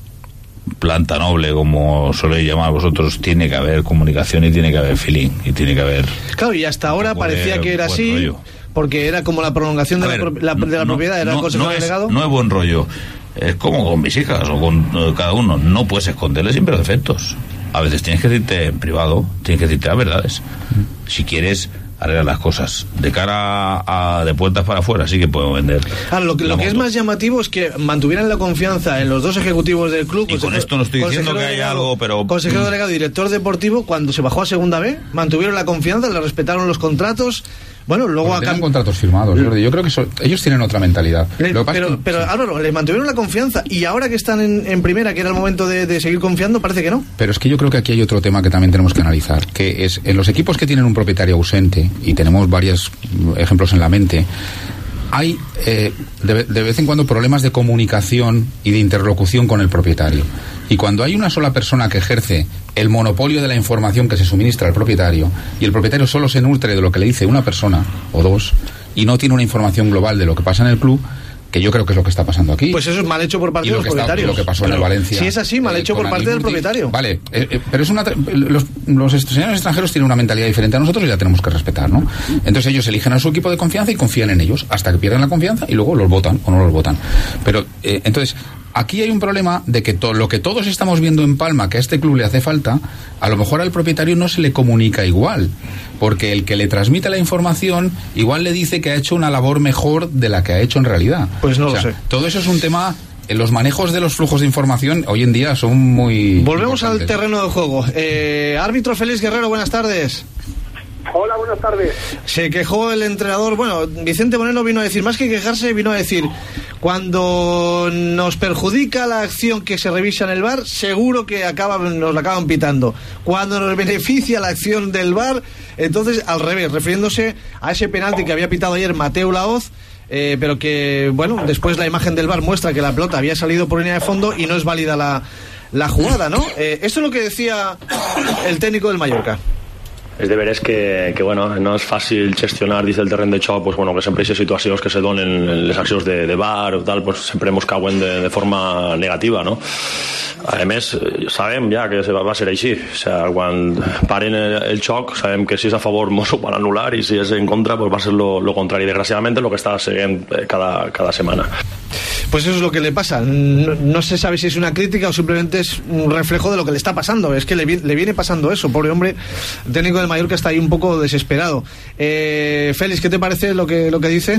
planta noble, como soléis llamar vosotros. Tiene que haber comunicación y tiene que haber feeling y tiene que haber... Claro, y hasta ahora parecía que era así, rollo. Porque era como la prolongación de, ver, la, la, de la no, propiedad, era no, el consejo no delegado. Es, no es buen rollo. Es como con mis hijas o con uh, cada uno. No puedes esconderle siempre defectos. A veces tienes que decirte en privado, tienes que decirte las verdades. Si quieres arreglar las cosas de cara a, a de puertas para afuera, sí que podemos vender. Claro, lo que, lo que es más llamativo es que mantuvieran la confianza en los dos ejecutivos del club. Y con esto no estoy diciendo que haya algo, pero... Consejero delegado y director deportivo, cuando se bajó a segunda B, mantuvieron la confianza, le respetaron los contratos. Bueno, luego acá contratos firmados, Jordi. Yo creo que eso, ellos tienen otra mentalidad. Le, Lo pero, que, pero sí. Álvaro, les mantuvieron la confianza y ahora que están en, en primera, que era el momento de, de seguir confiando, parece que no. Pero es que yo creo que aquí hay otro tema que también tenemos que analizar, que es en los equipos que tienen un propietario ausente, y tenemos varios ejemplos en la mente, hay eh, de, de vez en cuando problemas de comunicación y de interlocución con el propietario. Y cuando hay una sola persona que ejerce el monopolio de la información que se suministra al propietario, y el propietario solo se nutre de lo que le dice una persona o dos, y no tiene una información global de lo que pasa en el club, que yo creo que es lo que está pasando aquí. Pues eso es mal hecho por parte y de los está, propietarios. Lo que pasó pero, en el Valencia. Si es así, mal hecho eh, por parte del propietario. Vale, eh, eh, pero es una los, los señores extranjeros tienen una mentalidad diferente a nosotros y la tenemos que respetar, ¿no? Entonces ellos eligen a su equipo de confianza y confían en ellos hasta que pierden la confianza y luego los votan o no los votan. Pero eh, entonces aquí hay un problema de que to, lo que todos estamos viendo en Palma, que a este club le hace falta, a lo mejor al propietario no se le comunica igual, porque el que le transmite la información igual le dice que ha hecho una labor mejor de la que ha hecho en realidad. Pues no o sea, lo sé. Todo eso es un tema... Los manejos de los flujos de información hoy en día son muy... Volvemos al terreno de juego. Eh, árbitro Félix Guerrero, buenas tardes. Hola, buenas tardes. Se quejó el entrenador, bueno, Vicente Moreno vino a decir, más que quejarse, vino a decir, cuando nos perjudica la acción que se revisa en el V A R, seguro que acaban, nos la acaban pitando. Cuando nos beneficia la acción del V A R, entonces al revés, refiriéndose a ese penalti que había pitado ayer Mateu Laoz, eh, pero que, bueno, después la imagen del V A R muestra que la pelota había salido por línea de fondo y no es válida la, la jugada, ¿no? Eh, esto es lo que decía el técnico del Mallorca. És de veres que, que bueno, no és fàcil gestionar dins del terreny de xoc, pues, bueno, que sempre aquestes situacions que se donen en les accions de, de V A R o tal, pues, sempre ens cauen de, de forma negativa, no? A més, sabem ja que va ser així, o sea, quan paren el, el xoc sabem que si és a favor mos ho van anul·lar i si és en contra pues va ser lo, lo contrari, desgraciadamente lo que està seguint cada, cada semana. Pues eso es lo que le pasa. No, no se sabe si es una crítica o simplemente es un reflejo de lo que le está pasando. Es que le, le viene pasando eso, pobre hombre. El técnico del Mallorca está ahí un poco desesperado. Eh, Félix, ¿qué te parece lo que, lo que dice?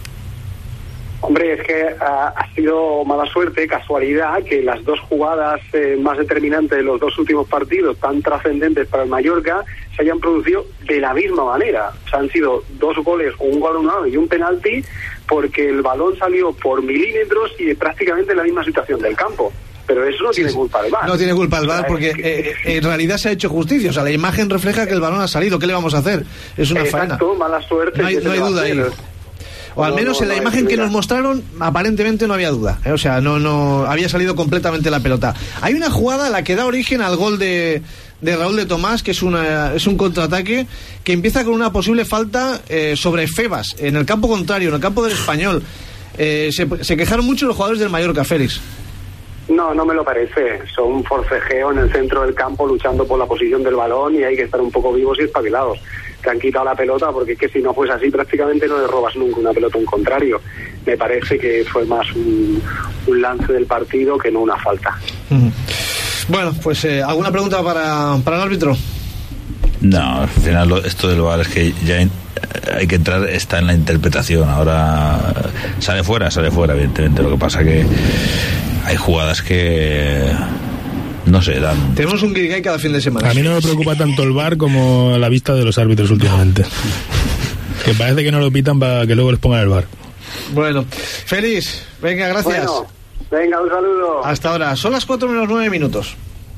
Hombre, es que uh, ha sido mala suerte, casualidad, que las dos jugadas eh, más determinantes de los dos últimos partidos, tan trascendentes para el Mallorca, se hayan producido de la misma manera. O sea, han sido dos goles, un gol anulado y un penalti, porque el balón salió por milímetros y prácticamente en la misma situación del campo. Pero eso no sí, tiene culpa el V A R. No tiene culpa el V A R porque eh, en realidad se ha hecho justicia. O sea, la imagen refleja que el balón ha salido. ¿Qué le vamos a hacer? Es una Exacto, faena. Mala suerte. No hay, no hay duda ahí. O al No, menos no, en la no, imagen que mira. nos mostraron, aparentemente no había duda. ¿eh? O sea, no, no había salido completamente la pelota. Hay una jugada la que da origen al gol de, de Raúl de Tomás, que es una es un contraataque que empieza con una posible falta eh, sobre Febas, en el campo contrario, en el campo del Español. Eh, se, se quejaron mucho los jugadores del Mallorca, Félix. No, no me lo parece. Son un forcejeo en el centro del campo luchando por la posición del balón y hay que estar un poco vivos y espabilados. Te han quitado la pelota porque es que si no fuese así prácticamente no le robas nunca una pelota a un contrario. Me parece que fue más un, un lance del partido que no una falta. Mm. Bueno, pues eh, ¿alguna pregunta para, para el árbitro? No, al final lo, esto del V A R es que ya in, hay que entrar, está en la interpretación. Ahora sale fuera, sale fuera, evidentemente. Lo que pasa que hay jugadas que no sé, dan... Tenemos un guirigay cada fin de semana. A mí no me preocupa tanto el V A R como la vista de los árbitros últimamente. Que parece que no lo pitan para que luego les pongan el V A R. Bueno, Félix, venga, gracias. Bueno, venga, un saludo. Hasta ahora, son las cuatro menos nueve minutos.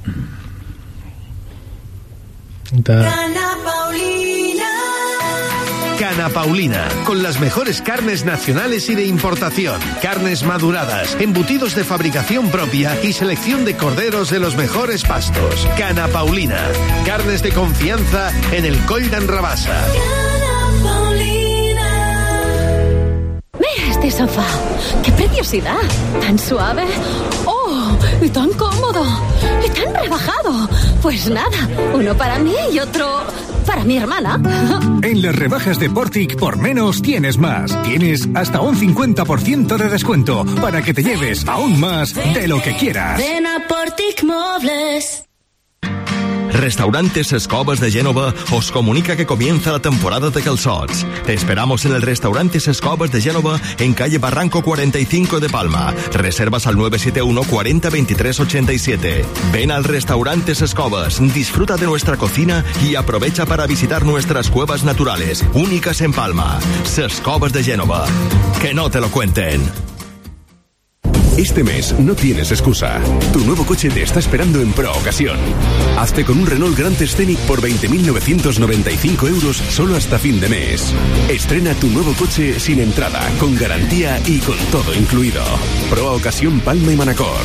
Cana Paulina. Cana Paulina, con las mejores carnes nacionales y de importación. Carnes maduradas, embutidos de fabricación propia y selección de corderos de los mejores pastos. Cana Paulina, carnes de confianza en el Coll d'en Rabassa. Mira este sofá, qué preciosidad, tan suave, oh, y tan cómodo, y tan rebajado. Pues nada, uno para mí y otro para mi hermana. En las rebajas de Portic, por menos tienes más. Tienes hasta un cincuenta por ciento de descuento para que te lleves aún más de lo que quieras. Ven a Portic Mobles. Restaurantes Escobas de Génova os comunica que comienza la temporada de calçots. Te esperamos en el Restaurantes Escobas de Génova en calle Barranco cuarenta y cinco de Palma. Reservas al nueve siete uno cuarenta veintitrés ochenta y siete. Ven al Restaurantes Escobas, disfruta de nuestra cocina y aprovecha para visitar nuestras cuevas naturales, únicas en Palma. Escobas de Génova. Que no te lo cuenten. Este mes no tienes excusa. Tu nuevo coche te está esperando en Pro Ocasión. Hazte con un Renault Grand Scenic por veinte mil novecientos noventa y cinco euros solo hasta fin de mes. Estrena tu nuevo coche sin entrada, con garantía y con todo incluido. Pro Ocasión Palma y Manacor.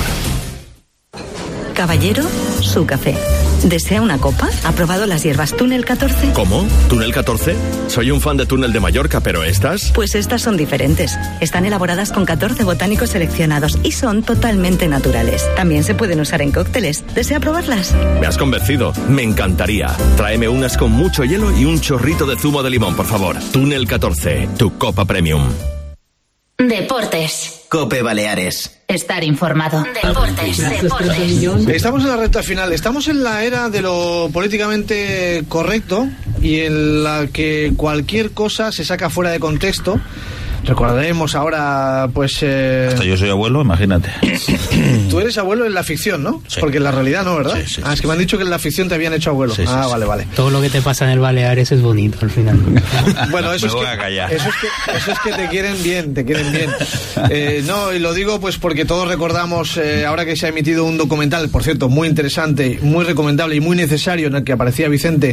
Caballero, su café. ¿Desea una copa? ¿Ha probado las hierbas Túnel catorce? ¿Cómo? ¿Túnel catorce? Soy un fan de Túnel de Mallorca, pero ¿estas? Pues estas son diferentes. Están elaboradas con catorce botánicos seleccionados y son totalmente naturales. También se pueden usar en cócteles. ¿Desea probarlas? Me has convencido. Me encantaría. Tráeme unas con mucho hielo y un chorrito de zumo de limón, por favor. Túnel catorce, tu copa premium. Deportes. Cope Baleares. Estar informado. Deportes, deportes. Estamos en la recta final. Estamos en la era de lo políticamente correcto y en la que cualquier cosa se saca fuera de contexto. Recordaremos ahora, pues... Eh... Hasta yo soy abuelo, imagínate. Tú eres abuelo en la ficción, ¿no? Sí. Porque en la realidad no, ¿verdad? Sí, sí, ah, es que me han dicho que en la ficción te habían hecho abuelo. Sí, sí, ah, sí. vale, vale. Todo lo que te pasa en el Baleares es bonito al final. Bueno, eso, Me es voy que, a callar. eso, es que, eso es que te quieren bien, te quieren bien. Eh, no, y lo digo pues porque todos recordamos, eh, ahora que se ha emitido un documental, por cierto, muy interesante, muy recomendable y muy necesario, en el que aparecía Vicente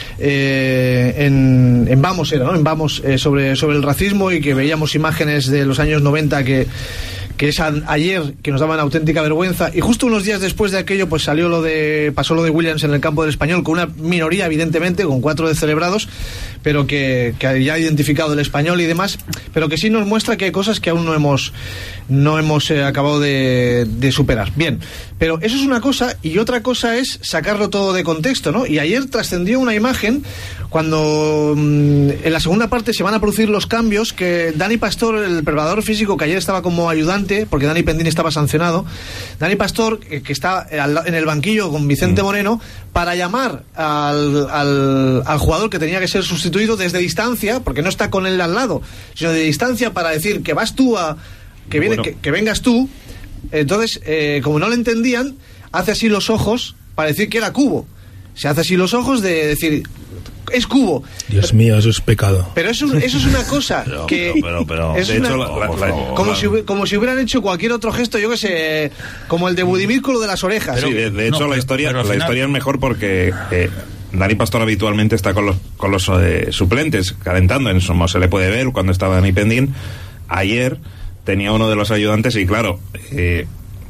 eh, en, en Vamos, era, ¿no? En Vamos, eh, sobre, sobre el racismo, y que veíamos imágenes de los años noventa que... que es a, ayer, que nos daban auténtica vergüenza, y justo unos días después de aquello pues salió lo de pasó lo de Williams en el campo del Español, con una minoría evidentemente, con cuatro descerebrados, pero que, que ya ha identificado el Español y demás, pero que sí nos muestra que hay cosas que aún no hemos no hemos eh, acabado de, de superar. Bien, pero eso es una cosa, y otra cosa es sacarlo todo de contexto, ¿no? Y ayer trascendió una imagen cuando mmm, en la segunda parte se van a producir los cambios, que Dani Pastor, el preparador físico, que ayer estaba como ayudante porque Dani Pendín estaba sancionado, Dani Pastor, que está en el banquillo con Vicente Moreno, para llamar al, al, al jugador que tenía que ser sustituido desde distancia, porque no está con él al lado, sino de distancia, para decir que vas tú a que, viene, bueno. que, que vengas tú. Entonces, eh, como no le entendían, hace así los ojos para decir que era Cubo. Se hace así los ojos de decir, es Cubo. Dios mío, eso es pecado. Pero eso, eso es una cosa pero, que... Pero, pero, pero es de una, hecho, la, la, la, como, la, si, como si hubieran hecho cualquier otro gesto, yo que sé, como el de Budimir con lo de las orejas. Sí, de, de hecho, no, la historia, la final... historia es mejor porque... Eh, Dani Pastor habitualmente está con los, con los eh, suplentes, calentando, en eso se le puede ver cuando estaba Dani Pendín. Ayer tenía uno de los ayudantes y claro, eh,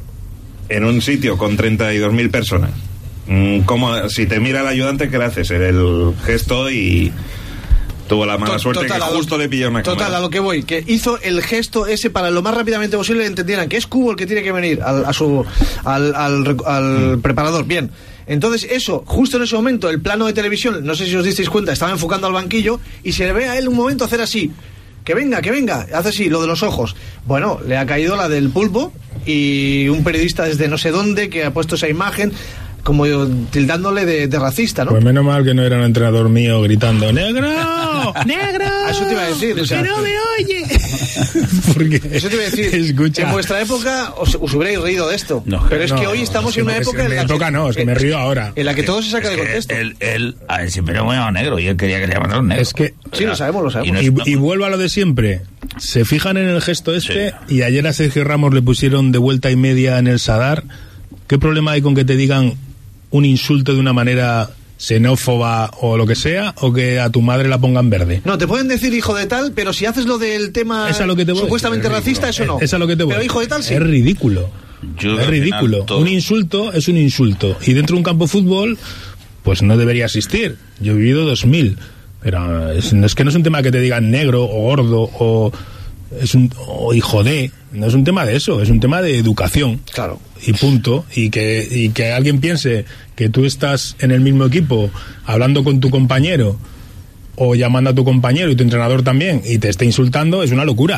en un sitio con treinta y dos mil personas, ¿cómo, si te mira el ayudante, qué le haces? El gesto y... Tuvo la mala to- suerte total, que justo lo, le pilló una Total, cámara. a lo que voy, que hizo el gesto ese para lo más rápidamente posible entendieran que es Cubo el que tiene que venir al, a su, al, al, al mm. preparador. Bien, entonces eso, justo en ese momento, el plano de televisión, no sé si os disteis cuenta, estaba enfocando al banquillo y se le ve a él un momento hacer así. Que venga, que venga, hace así, lo de los ojos. Bueno, le ha caído la del pulpo y un periodista desde no sé dónde que ha puesto esa imagen como tildándole de, de racista, ¿no? Pues menos mal que no era un entrenador mío gritando ¡negro! ¡negro! A eso te iba a decir, o sea, ¡que no me oye! Porque eso te iba a decir, escucha, en vuestra época os, os hubierais reído de esto, no, pero es no, que hoy estamos es en que una no, época en en la época que, no, es que me río ahora, en la que todo se saca de contexto. Él, él, él siempre era muy negro y él quería que le llamaran negro. Es que, sí, lo sabemos, lo sabemos. Y, no es, y, y vuelvo a lo de siempre. Se fijan en el gesto este, sí. Y ayer a Sergio Ramos le pusieron de vuelta y media en el Sadar. ¿Qué problema hay con que te digan un insulto de una manera xenófoba o lo que sea, o que a tu madre la pongan verde? No, te pueden decir hijo de tal, pero si haces lo del tema es a lo que te voy. supuestamente racista, eso no. Es a lo que te voy. Pero hijo de tal, sí. Es ridículo. Yo es ridículo. Un insulto es un insulto. Y dentro de un campo de fútbol, pues no debería existir. Yo he vivido dos mil. Pero es, es que no es un tema que te digan negro o gordo o, es un, o hijo de. No es un tema de eso, es un tema de educación. Claro. Y punto. Y que, y que alguien piense que tú estás en el mismo equipo hablando con tu compañero o llamando a tu compañero y tu entrenador también y te esté insultando, es una locura.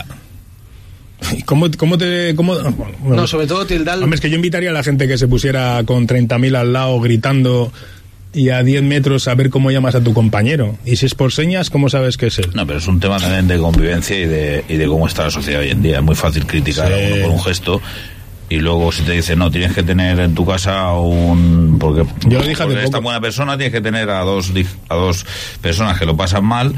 ¿Cómo, cómo te...? Cómo, bueno, no, sobre todo tildar... Hombre, es que yo invitaría a la gente que se pusiera con treinta mil al lado gritando y a diez metros a ver cómo llamas a tu compañero. Y si es por señas, ¿cómo sabes que es él? No, pero es un tema también de convivencia y de, y de cómo está la sociedad hoy en día. Es muy fácil criticar sí. a uno por un gesto y luego si te dicen, no, tienes que tener en tu casa un... Porque, yo lo dije porque hace esta poco. buena persona tienes que tener a dos, a dos personas que lo pasan mal.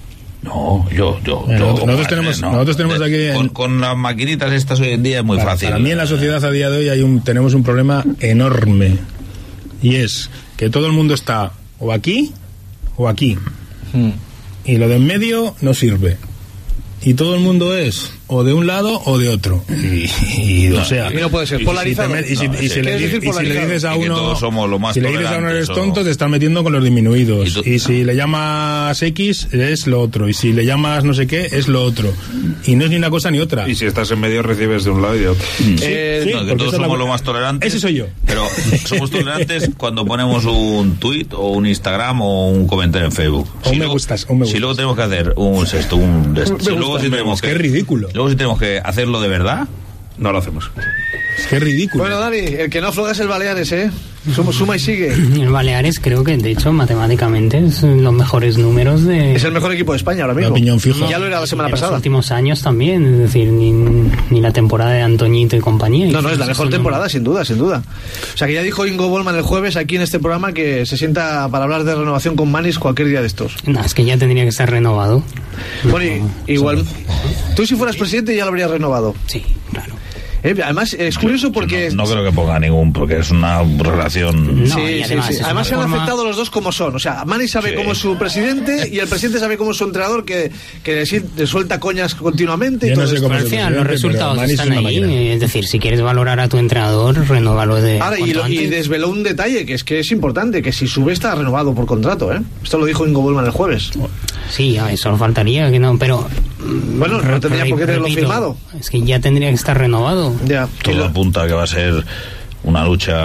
No, yo, yo, bueno, yo nosotros, madre, tenemos, no. nosotros tenemos aquí con, en, con las maquinitas estas hoy en día es muy para, fácil. Para mí en la sociedad a día de hoy hay un, tenemos un problema enorme y es que todo el mundo está o aquí o aquí hmm. y lo de en medio no sirve y todo el mundo es o de un lado o de otro y, y no, o sea y no puede ser polarizado y si, no, y, si le, y si le dices a uno si le dices a uno eres tonto, te estás metiendo con los disminuidos y, tú, y si le llamas X es lo otro y si le llamas no sé qué es lo otro y no es ni una cosa ni otra y si estás en medio recibes de un lado y de otro sí, eh, sí, no, que todos somos la... lo más tolerantes ese soy yo pero somos tolerantes cuando ponemos un tuit o un Instagram o un comentario en Facebook o si me luego, gustas o me gustas si luego tenemos que hacer un sexto un de, si luego si tenemos que es ridículo luego si tenemos que hacerlo de verdad, no lo hacemos. Es que es ridículo. Bueno, Dani, el que no afloja es el Baleares, ¿eh? Somos suma y sigue. El Baleares creo que, de hecho, matemáticamente es los mejores números de... Es el mejor equipo de España ahora mismo. Piñón fijo. Ya lo era la semana pasada. En los últimos años también, es decir, ni, ni la temporada de Antoñito y compañía. No, no, es la mejor temporada, sin duda, sin duda. O sea, que ya dijo Ingo Bollman el jueves aquí en este programa que se sienta para hablar de renovación con Manis cualquier día de estos. No, es que ya tendría que estar renovado. Bueno, y, igual... Tú si fueras presidente ya lo habrías renovado. Sí, claro. Eh, además, es curioso porque... No, no creo que ponga ningún, porque es una relación... No, sí, además, sí, sí. Además se han forma... aceptado los dos como son. O sea, Mani sabe sí. cómo es su presidente y el presidente sabe cómo es su entrenador, que, que le suelta coñas continuamente. Y Yo todo no sé cómo es los resultados están ahí. Es decir, si quieres valorar a tu entrenador, renóvalo de... Ahora, y, lo, y desveló un detalle que es que es importante, que si sube está renovado por contrato, ¿eh? Esto lo dijo Ingo Bollman el jueves. Sí, eso faltaría, que no, pero... Bueno, no tendría por qué tenerlo firmado. Es que ya tendría que estar renovado. Ya. Todo apunta a que va a ser una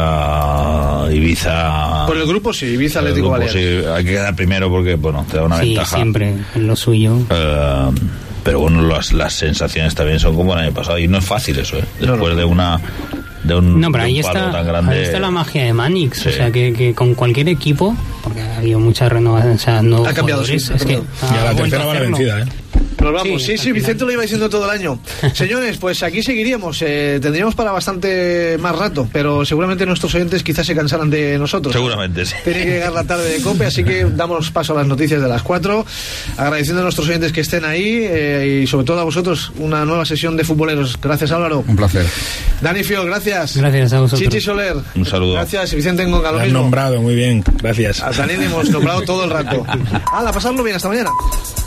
lucha Ibiza... Por el grupo sí, Ibiza Atlético Baleares. Sí, hay que quedar primero porque, bueno, te da una sí, ventaja. Siempre, en lo suyo. Uh, pero bueno, las, las sensaciones también son como el año pasado y no es fácil eso, ¿eh? Después no, no. de una... De un, no, pero de ahí, un palo está, tan grande. ahí está la magia de Manix, sí. O sea, que, que con cualquier equipo, porque ha habido muchas renovaciones, o sea, no ha cambiado, sí, es que y a la tercera va la vencida, ¿eh? Nos vamos. Sí, sí, sí Vicente lo iba diciendo todo el año. Señores, pues aquí seguiríamos. Eh, tendríamos para bastante más rato, pero seguramente nuestros oyentes quizás se cansaran de nosotros. Seguramente, sí. Tiene que llegar la tarde de COPE, así que damos paso a las noticias de las cuatro. Agradeciendo a nuestros oyentes que estén ahí eh, y sobre todo a vosotros una nueva sesión de futboleros. Gracias, Álvaro. Un placer. Dani Fiol, gracias. Gracias a vosotros. Chichi Soler. Un saludo. Gracias. Y Vicente Ngonga, lo Me has mismo. nombrado, muy bien. Gracias. A Dani le hemos nombrado todo el rato. Hala, pasarlo bien. Hasta mañana.